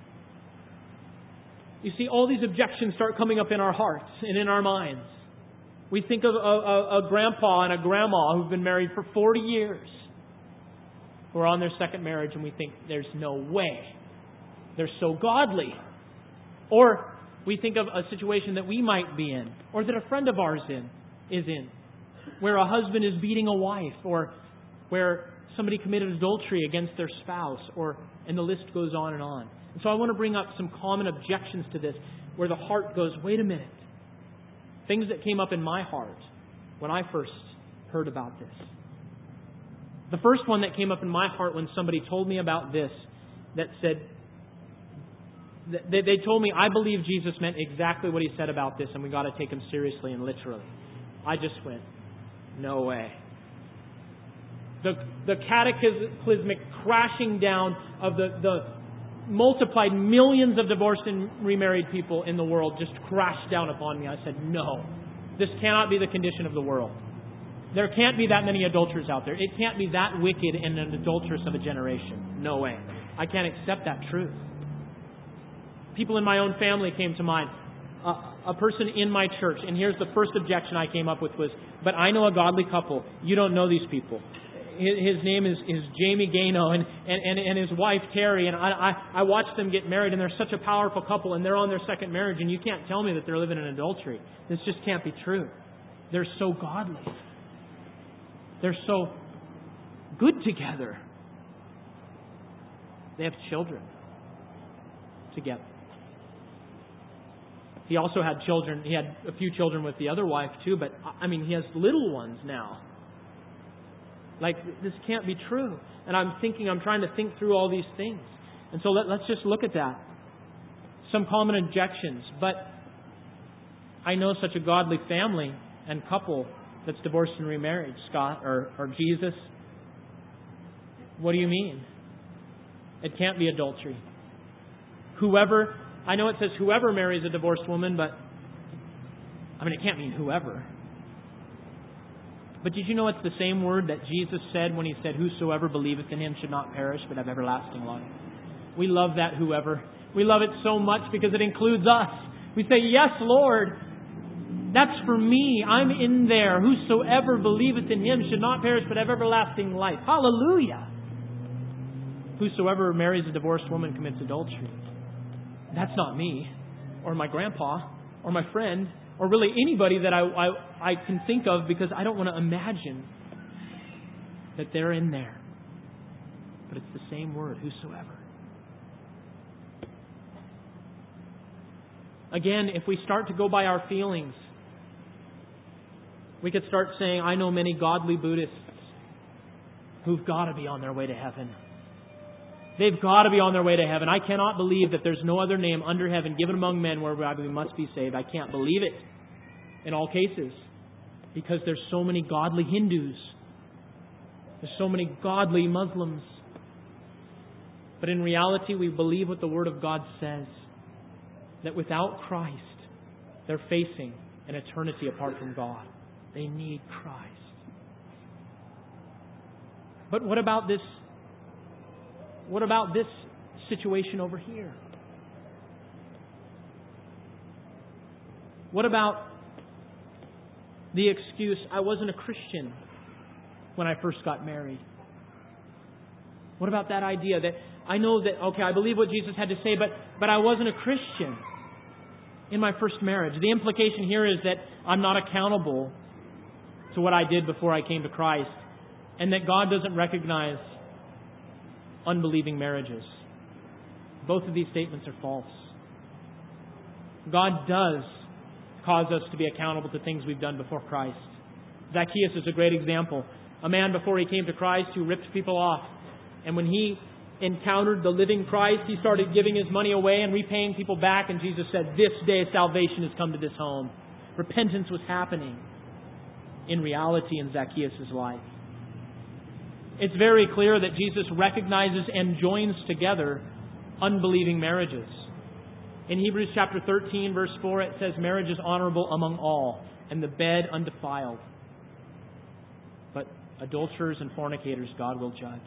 You see, all these objections start coming up in our hearts and in our minds. We think of a grandpa and a grandma who've been married for 40 years, who are on their second marriage, and we think there's no way. They're so godly. Or we think of a situation that we might be in, or that a friend of ours is in. where a husband is beating a wife, or where somebody committed adultery against their spouse, and the list goes on and on. And so I want to bring up some common objections to this, where the heart goes, wait a minute. Things that came up in my heart when I first heard about this. The first one that came up in my heart when somebody told me about this, that said, they told me, I believe Jesus meant exactly what He said about this, and we got to take Him seriously and literally. I just went, no way. The cataclysmic crashing down of the multiplied millions of divorced and remarried people in the world just crashed down upon me. I said, no, this cannot be the condition of the world. There can't be that many adulterers out there. It can't be that wicked and an adulteress of a generation. No way. I can't accept that truth. People in my own family came to mind. A person in my church, and here's the first objection I came up with was, but I know a godly couple. You don't know these people. His name is Jamie Gano and his wife Terry, and I watched them get married, and they're such a powerful couple, and they're on their second marriage, and you can't tell me that they're living in adultery. This just can't be true. They're so godly. They're so good together. They have children together. He also had children. He had a few children with the other wife too, but I mean, he has little ones now. Like, this can't be true. And I'm trying to think through all these things. And so let's just look at that. Some common objections. But I know such a godly family and couple that's divorced and remarried, Scott or Jesus. What do you mean? It can't be adultery. I know it says whoever marries a divorced woman, but I mean, it can't mean whoever. But did you know it's the same word that Jesus said when He said, whosoever believeth in Him should not perish, but have everlasting life? We love that whoever. We love it so much because it includes us. We say, yes, Lord, that's for me. I'm in there. Whosoever believeth in Him should not perish, but have everlasting life. Hallelujah. Whosoever marries a divorced woman commits adultery. That's not me, or my grandpa, or my friend, or really anybody that I can think of, because I don't want to imagine that they're in there. But it's the same word, whosoever. Again, if we start to go by our feelings, we could start saying, I know many godly Buddhists who've got to be on their way to heaven. They've got to be on their way to heaven. I cannot believe that there's no other name under heaven given among men whereby we must be saved. I can't believe it in all cases, because there's so many godly Hindus. There's so many godly Muslims. But in reality, we believe what the Word of God says, that without Christ, they're facing an eternity apart from God. They need Christ. But what about this? What about this situation over here? What about the excuse, I wasn't a Christian when I first got married? What about that idea that I know that, okay, I believe what Jesus had to say, but I wasn't a Christian in my first marriage? The implication here is that I'm not accountable to what I did before I came to Christ, and that God doesn't recognize unbelieving marriages. Both of these statements are false. God does cause us to be accountable to things we've done before Christ. Zacchaeus is a great example. A man before he came to Christ who ripped people off. And when he encountered the living Christ, he started giving his money away and repaying people back. And Jesus said, this day salvation has come to this home. Repentance was happening in reality in Zacchaeus' life. It's very clear that Jesus recognizes and joins together unbelieving marriages. In Hebrews chapter 13, verse 4, it says, marriage is honorable among all, and the bed undefiled. But adulterers and fornicators God will judge.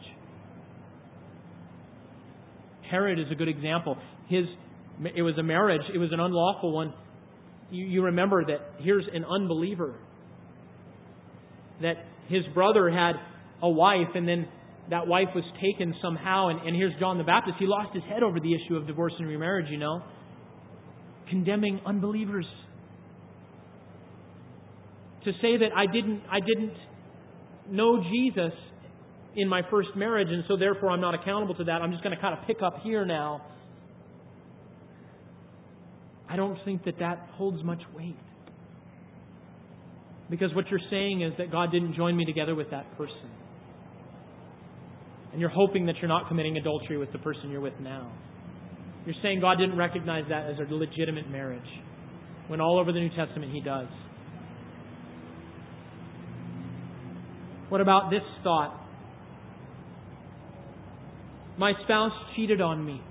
Herod is a good example. It was a marriage. It was an unlawful one. You remember that here's an unbeliever. That his brother had a wife, and then that wife was taken somehow, and here's John the Baptist. He lost his head over the issue of divorce and remarriage, condemning unbelievers. to say that I didn't know Jesus in my first marriage, and so therefore I'm not accountable to that. I'm just going to kind of pick up here now. I don't think that holds much weight. Because what you're saying is that God didn't join me together with that person. And you're hoping that you're not committing adultery with the person you're with now. You're saying God didn't recognize that as a legitimate marriage, when all over the New Testament He does. What about this thought? My spouse cheated on me.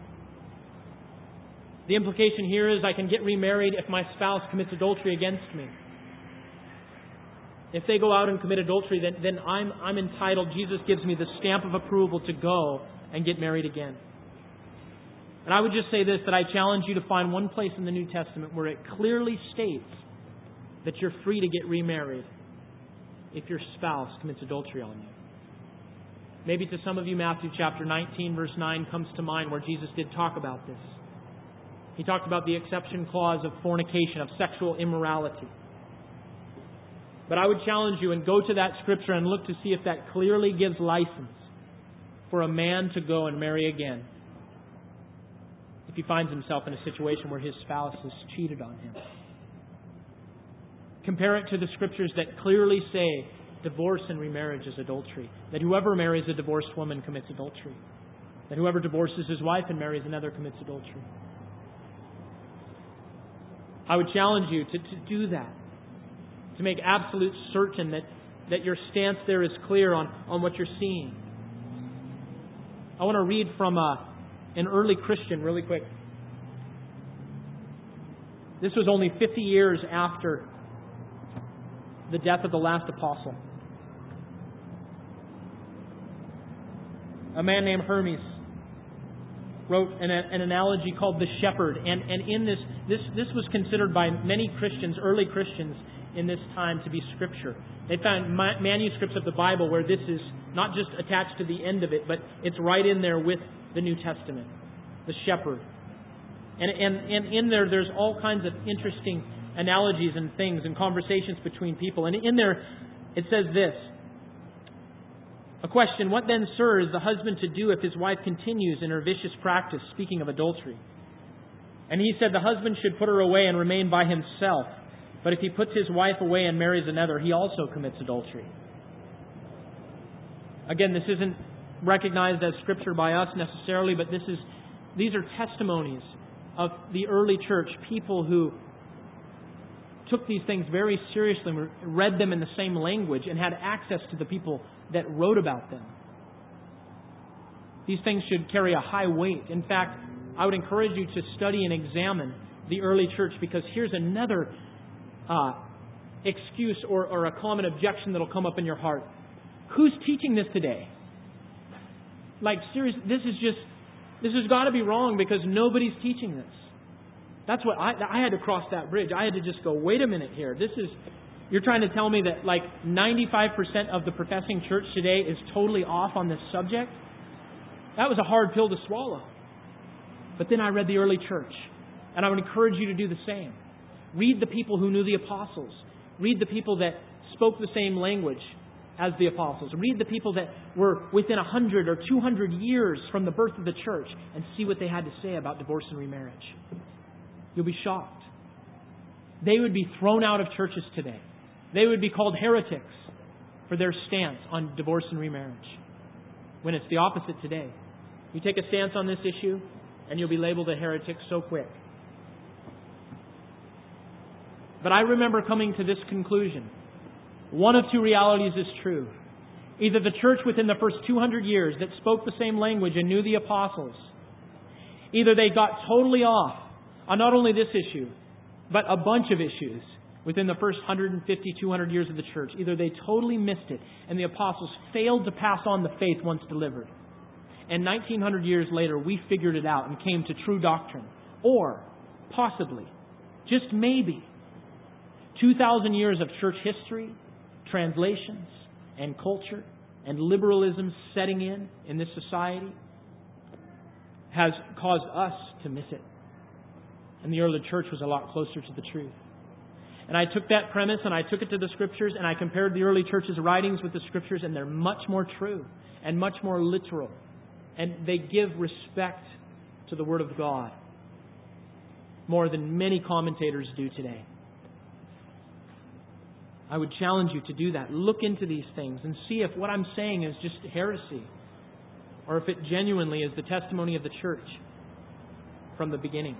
The implication here is I can get remarried if my spouse commits adultery against me. If they go out and commit adultery, then I'm entitled. Jesus gives me the stamp of approval to go and get married again. And I would just say this, that I challenge you to find one place in the New Testament where it clearly states that you're free to get remarried if your spouse commits adultery on you. Maybe to some of you, Matthew chapter 19, verse 9 comes to mind, where Jesus did talk about this. He talked about the exception clause of fornication, of sexual immorality. But I would challenge you and go to that scripture and look to see if that clearly gives license for a man to go and marry again if he finds himself in a situation where his spouse has cheated on him. Compare it to the scriptures that clearly say divorce and remarriage is adultery. That whoever marries a divorced woman commits adultery. That whoever divorces his wife and marries another commits adultery. I would challenge you to do that. To make absolute certain that your stance there is clear on what you're seeing. I want to read from an early Christian really quick. This was only 50 years after the death of the last apostle. A man named Hermes wrote an analogy called the shepherd. And in this was considered by many Christians, early Christians, in this time to be Scripture. They found manuscripts of the Bible where this is not just attached to the end of it, but it's right in there with the New Testament. The shepherd. And in there's all kinds of interesting analogies and things and conversations between people. And in there it says this. A question, what then, sir, is the husband to do if his wife continues in her vicious practice, speaking of adultery? And he said the husband should put her away and remain by himself. But if he puts his wife away and marries another, he also commits adultery. Again, this isn't recognized as Scripture by us necessarily, but these are testimonies of the early church, people who took these things very seriously and read them in the same language and had access to the people that wrote about them. These things should carry a high weight. In fact, I would encourage you to study and examine the early church, because here's another excuse or a common objection that will come up in your heart. Who's teaching this today? Like, seriously, this has got to be wrong because nobody's teaching this. That's what I had to cross that bridge. I had to just go, wait a minute here. You're trying to tell me that like 95% of the professing church today is totally off on this subject? That was a hard pill to swallow. But then I read the early church, and I would encourage you to do the same. Read the people who knew the apostles. Read the people that spoke the same language as the apostles. Read the people that were within 100 or 200 years from the birth of the church and see what they had to say about divorce and remarriage. You'll be shocked. They would be thrown out of churches today. They would be called heretics for their stance on divorce and remarriage, when it's the opposite today. You take a stance on this issue and you'll be labeled a heretic so quick. But I remember coming to this conclusion. One of two realities is true. Either the church within the first 200 years that spoke the same language and knew the apostles, either they got totally off on not only this issue, but a bunch of issues within the first 150, 200 years of the church. Either they totally missed it and the apostles failed to pass on the faith once delivered. And 1900 years later, we figured it out and came to true doctrine. Or, possibly, just maybe, 2,000 years of church history, translations, and culture, and liberalism setting in this society has caused us to miss it. And the early church was a lot closer to the truth. And I took that premise and I took it to the Scriptures and I compared the early church's writings with the Scriptures, and they're much more true and much more literal. And they give respect to the Word of God more than many commentators do today. I would challenge you to do that. Look into these things and see if what I'm saying is just heresy, or if it genuinely is the testimony of the church from the beginning.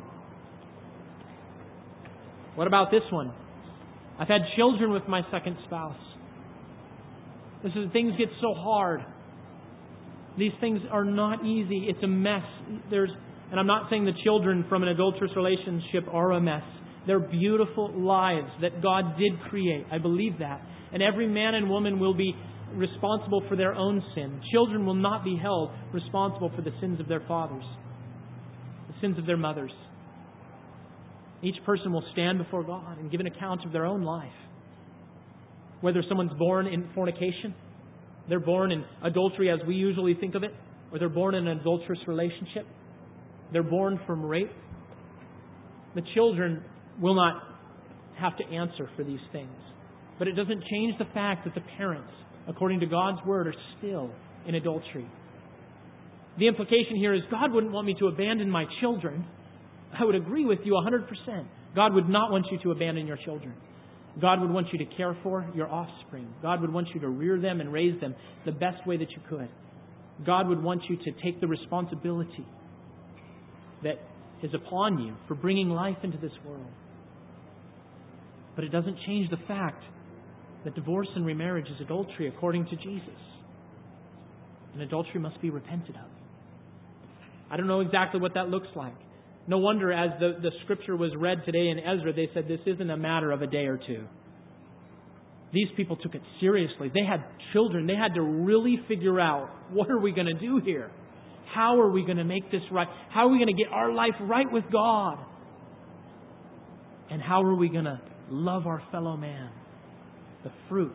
What about this one? I've had children with my second spouse. Things get so hard. These things are not easy. It's a mess. And I'm not saying the children from an adulterous relationship are a mess. They're beautiful lives that God did create. I believe that. And every man and woman will be responsible for their own sin. Children will not be held responsible for the sins of their fathers, the sins of their mothers. Each person will stand before God and give an account of their own life. Whether someone's born in fornication, they're born in adultery as we usually think of it, or they're born in an adulterous relationship, they're born from rape. The children will not have to answer for these things. But it doesn't change the fact that the parents, according to God's Word, are still in adultery. The implication here is God wouldn't want me to abandon my children. I would agree with you 100%. God would not want you to abandon your children. God would want you to care for your offspring. God would want you to rear them and raise them the best way that you could. God would want you to take the responsibility that is upon you for bringing life into this world. But it doesn't change the fact that divorce and remarriage is adultery according to Jesus. And adultery must be repented of. I don't know exactly what that looks like. No wonder as the Scripture was read today in Ezra, they said this isn't a matter of a day or two. These people took it seriously. They had children. They had to really figure out, what are we going to do here? How are we going to make this right? How are we going to get our life right with God? And how are we going to love our fellow man? The fruit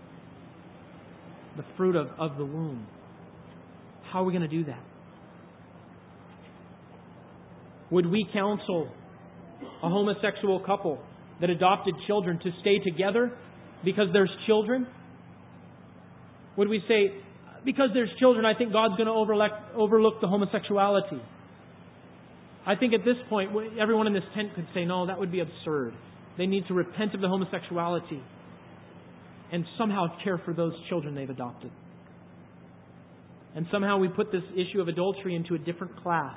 of the womb. How are we going to do that? Would we counsel a homosexual couple that adopted children to stay together because there's children? Would we say, because there's children, I think God's going to overlook the homosexuality? I think at this point, everyone in this tent could say, no, that would be absurd. They need to repent of the homosexuality and somehow care for those children they've adopted. And somehow we put this issue of adultery into a different class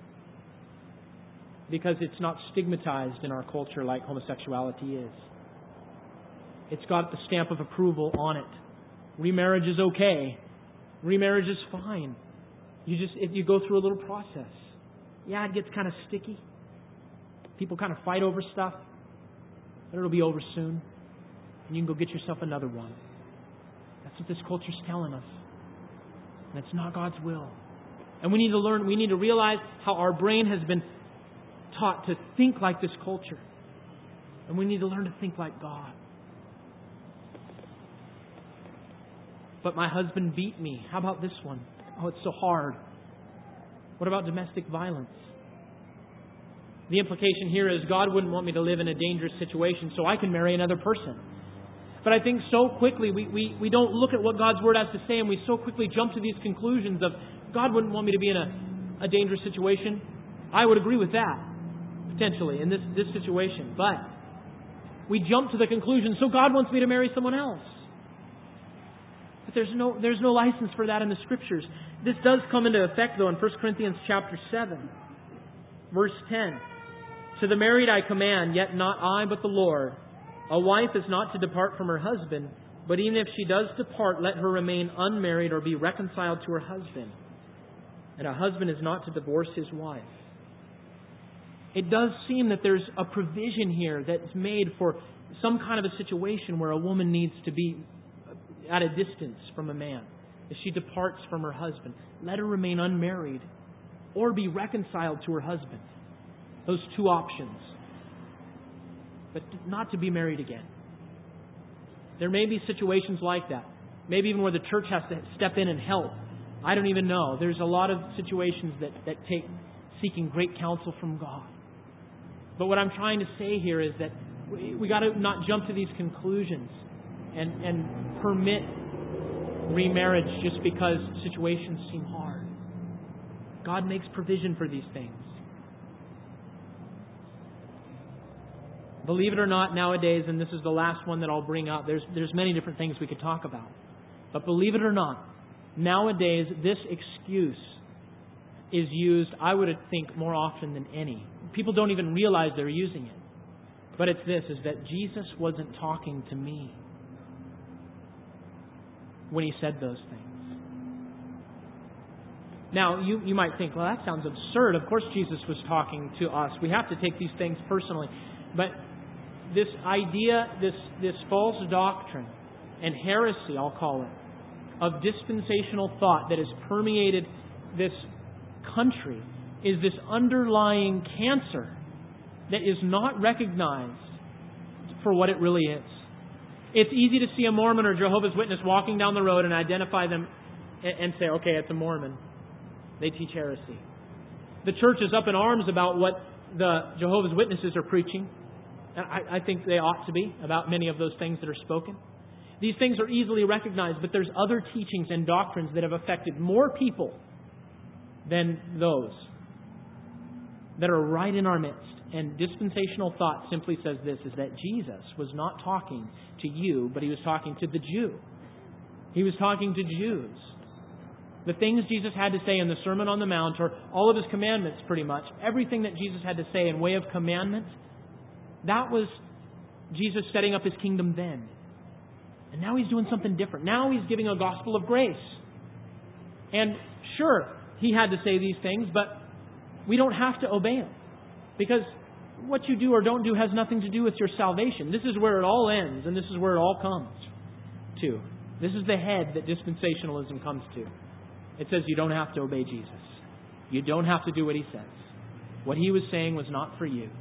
because it's not stigmatized in our culture like homosexuality is. It's got the stamp of approval on it. Remarriage is okay. Remarriage is fine. If you go through a little process. Yeah, it gets kind of sticky. People kind of fight over stuff. But it'll be over soon. And you can go get yourself another one. That's what this culture's telling us. And it's not God's will. And we need to learn, we need to realize how our brain has been taught to think like this culture. And we need to learn to think like God. But my husband beat me. How about this one? Oh, it's so hard. What about domestic violence? The implication here is God wouldn't want me to live in a dangerous situation so I can marry another person. But I think so quickly we don't look at what God's Word has to say, and we so quickly jump to these conclusions of God wouldn't want me to be in a dangerous situation. I would agree with that, potentially, in this situation. But we jump to the conclusion, so God wants me to marry someone else. But there's no license for that in the Scriptures. This does come into effect, though, in 1 Corinthians chapter 7, verse 10. To the married I command, yet not I, but the Lord. A wife is not to depart from her husband, but even if she does depart, let her remain unmarried or be reconciled to her husband. And a husband is not to divorce his wife. It does seem that there's a provision here that's made for some kind of a situation where a woman needs to be at a distance from a man. If she departs from her husband, let her remain unmarried or be reconciled to her husband. Those two options. But not to be married again. There may be situations like that. Maybe even where the church has to step in and help. I don't even know. There's a lot of situations that take seeking great counsel from God. But what I'm trying to say here is that We got to not jump to these conclusions and permit remarriage just because situations seem hard. God makes provision for these things. Believe it or not, nowadays, and this is the last one that I'll bring up, there's many different things we could talk about. But believe it or not, nowadays this excuse is used, I would think, more often than any. People don't even realize they're using it. But it's this, is that Jesus wasn't talking to me when He said those things. Now, you might think, well, that sounds absurd. Of course Jesus was talking to us. We have to take these things personally. But this idea, this false doctrine and heresy, I'll call it, of dispensational thought that has permeated this country is this underlying cancer that is not recognized for what it really is. It's easy to see a Mormon or Jehovah's Witness walking down the road and identify them and say, okay, it's a Mormon. They teach heresy. The church is up in arms about what the Jehovah's Witnesses are preaching. I think they ought to be about many of those things that are spoken. These things are easily recognized, but there's other teachings and doctrines that have affected more people than those that are right in our midst. And dispensational thought simply says this, is that Jesus was not talking to you, but He was talking to the Jew. He was talking to Jews. The things Jesus had to say in the Sermon on the Mount, or all of His commandments pretty much, everything that Jesus had to say in way of commandment, that was Jesus setting up His kingdom then. And now He's doing something different. Now He's giving a gospel of grace. And sure, He had to say these things, but we don't have to obey Him. Because what you do or don't do has nothing to do with your salvation. This is where it all ends, and this is where it all comes to. This is the head that dispensationalism comes to. It says you don't have to obey Jesus. You don't have to do what He says. What He was saying was not for you.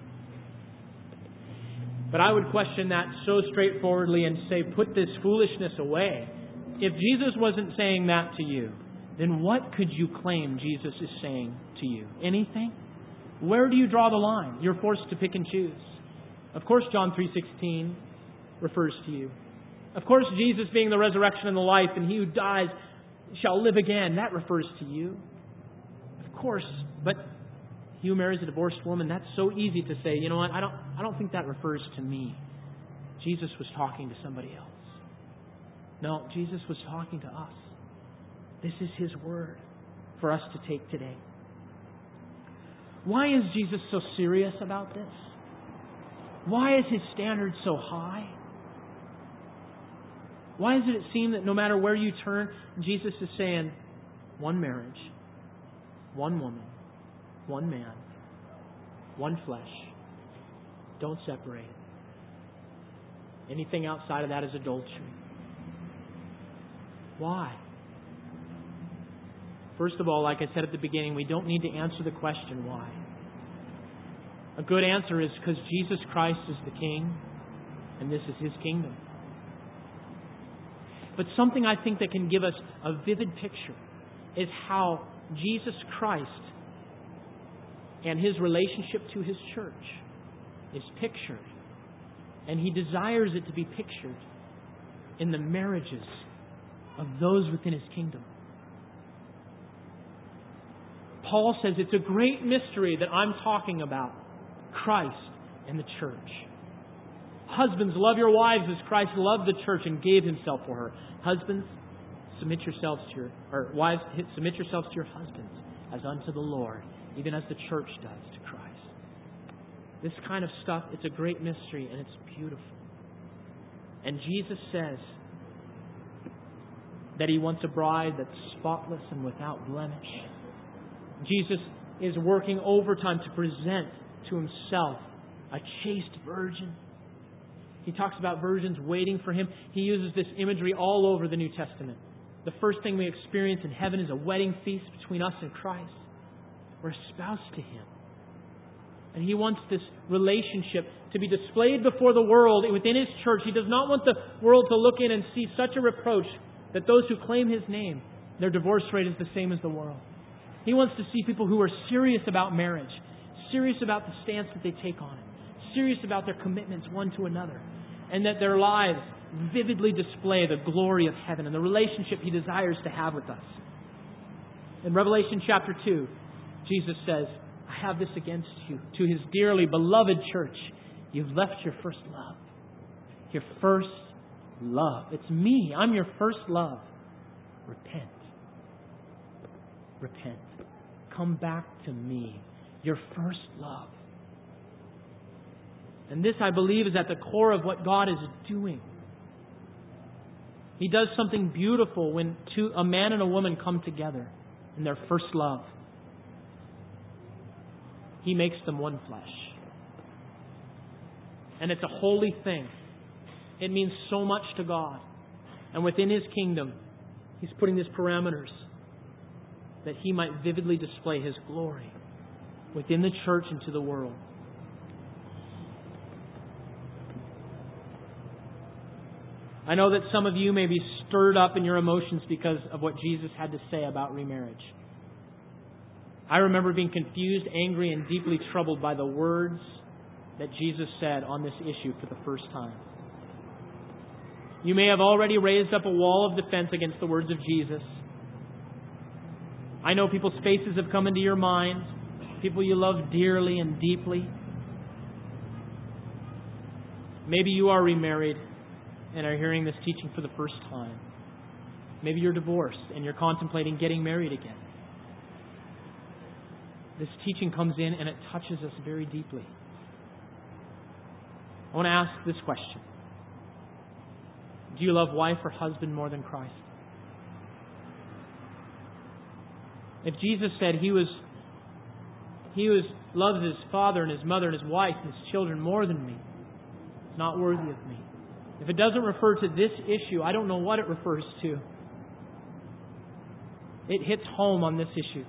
But I would question that so straightforwardly and say, put this foolishness away. If Jesus wasn't saying that to you, then what could you claim Jesus is saying to you? Anything? Where do you draw the line? You're forced to pick and choose. Of course, John 3:16 refers to you. Of course, Jesus being the resurrection and the life, and He who dies shall live again, that refers to you. Of course, but he who marries a divorced woman, that's so easy to say, you know what, I don't think that refers to me. Jesus was talking to somebody else. No, Jesus was talking to us. This is His word for us to take today. Why is Jesus so serious about this? Why is His standard so high? Why does it seem that no matter where you turn, Jesus is saying, one marriage, one woman, one man, one flesh. Don't separate. Anything outside of that is adultery. Why? First of all, like I said at the beginning, we don't need to answer the question why. A good answer is because Jesus Christ is the King, and this is His kingdom. But something I think that can give us a vivid picture is how Jesus Christ and His relationship to His church is pictured. And He desires it to be pictured in the marriages of those within His kingdom. Paul says it's a great mystery that I'm talking about. Christ and the church. Husbands, love your wives as Christ loved the church and gave Himself for her. Husbands, submit yourselves to wives, submit yourselves to your husbands as unto the Lord, even as the church does to Christ. This kind of stuff, it's a great mystery and it's beautiful. And Jesus says that He wants a bride that's spotless and without blemish. Jesus is working overtime to present to Himself a chaste virgin. He talks about virgins waiting for Him. He uses this imagery all over the New Testament. The first thing we experience in heaven is a wedding feast between us and Christ. We're espoused to Him. And He wants this relationship to be displayed before the world within His church. He does not want the world to look in and see such a reproach that those who claim His name, their divorce rate is the same as the world. He wants to see people who are serious about marriage, serious about the stance that they take on it, serious about their commitments one to another, and that their lives vividly display the glory of heaven and the relationship He desires to have with us. In Revelation chapter 2, Jesus says, I have this against you. To His dearly beloved church, you've left your first love. Your first love. It's me. I'm your first love. Repent. Repent. Come back to me. Your first love. And this, I believe, is at the core of what God is doing. He does something beautiful when a man and a woman come together in their first love. He makes them one flesh. And it's a holy thing. It means so much to God. And within His kingdom, He's putting these parameters that He might vividly display His glory within the church and to the world. I know that some of you may be stirred up in your emotions because of what Jesus had to say about remarriage. I remember being confused, angry, and deeply troubled by the words that Jesus said on this issue for the first time. You may have already raised up a wall of defense against the words of Jesus. I know people's faces have come into your mind, people you love dearly and deeply. Maybe you are remarried and are hearing this teaching for the first time. Maybe you're divorced and you're contemplating getting married again. This teaching comes in and it touches us very deeply. I want to ask this question. Do you love wife or husband more than Christ? If Jesus said He loves His father and His mother and His wife and His children more than me, it's not worthy of me. If it doesn't refer to this issue, I don't know what it refers to. It hits home on this issue.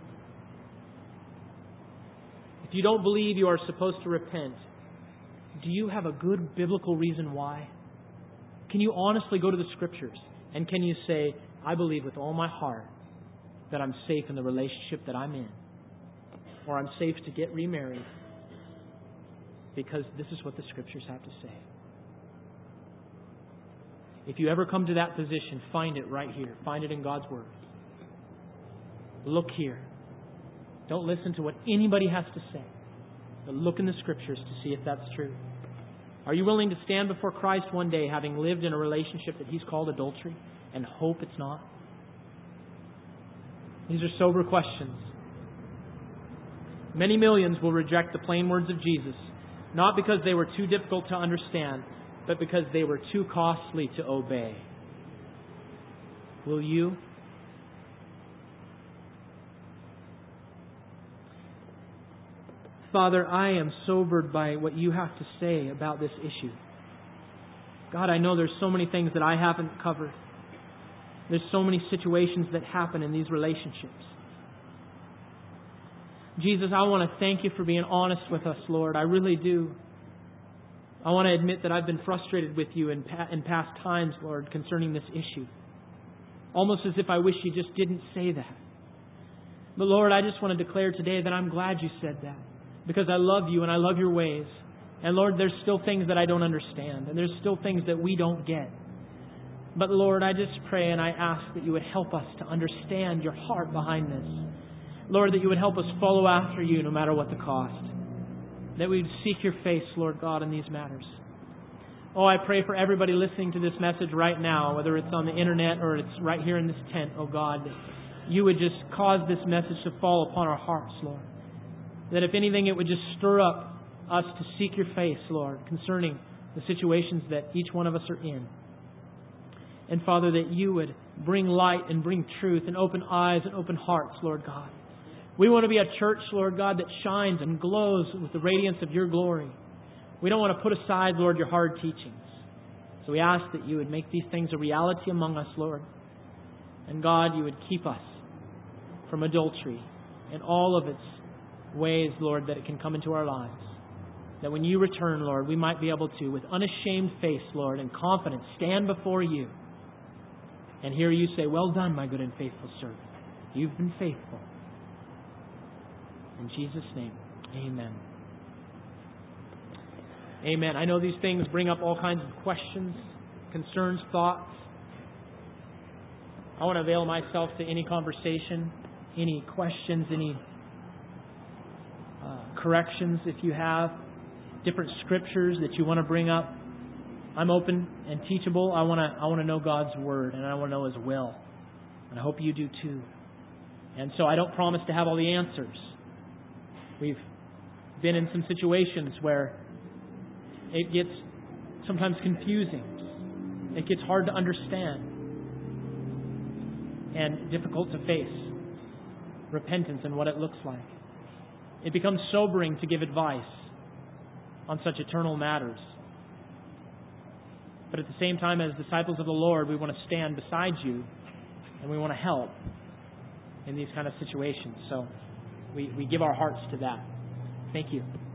If you don't believe you are supposed to repent, do you have a good biblical reason why? Can you honestly go to the Scriptures and can you say, I believe with all my heart that I'm safe in the relationship that I'm in, or I'm safe to get remarried because this is what the Scriptures have to say? If you ever come to that position, find it right here. Find it in God's Word. Look here. Don't listen to what anybody has to say, but look in the Scriptures to see if that's true. Are you willing to stand before Christ one day having lived in a relationship that He's called adultery and hope it's not? These are sober questions. Many millions will reject the plain words of Jesus, not because they were too difficult to understand, but because they were too costly to obey. Will you? Father, I am sobered by what You have to say about this issue. God, I know there's so many things that I haven't covered. There's so many situations that happen in these relationships. Jesus, I want to thank You for being honest with us, Lord. I really do. I want to admit that I've been frustrated with You in past times, Lord, concerning this issue. Almost as if I wish You just didn't say that. But Lord, I just want to declare today that I'm glad You said that, because I love You and I love Your ways. And Lord, there's still things that I don't understand, and there's still things that we don't get. But Lord, I just pray and I ask that You would help us to understand Your heart behind this. Lord, that You would help us follow after You no matter what the cost. That we would seek Your face, Lord God, in these matters. Oh, I pray for everybody listening to this message right now, whether it's on the internet or it's right here in this tent, oh God, that You would just cause this message to fall upon our hearts, Lord. That if anything, it would just stir up us to seek Your face, Lord, concerning the situations that each one of us are in. And Father, that You would bring light and bring truth and open eyes and open hearts, Lord God. We want to be a church, Lord God, that shines and glows with the radiance of Your glory. We don't want to put aside, Lord, Your hard teachings. So we ask that You would make these things a reality among us, Lord. And God, You would keep us from adultery and all of its ways, Lord, that it can come into our lives. That when You return, Lord, we might be able to, with unashamed face, Lord, and confidence, stand before You and hear You say, well done, my good and faithful servant. You've been faithful. In Jesus' name, amen. Amen. I know these things bring up all kinds of questions, concerns, thoughts. I want to avail myself to any conversation, any questions, any corrections if you have, different scriptures that you want to bring up. I'm open and teachable. I want to know God's Word, and I want to know His will. And I hope you do too. And so I don't promise to have all the answers. We've been in some situations where it gets sometimes confusing. It gets hard to understand and difficult to face repentance and what it looks like. It becomes sobering to give advice on such eternal matters. But at the same time, as disciples of the Lord, we want to stand beside you and we want to help in these kind of situations. So we give our hearts to that. Thank you.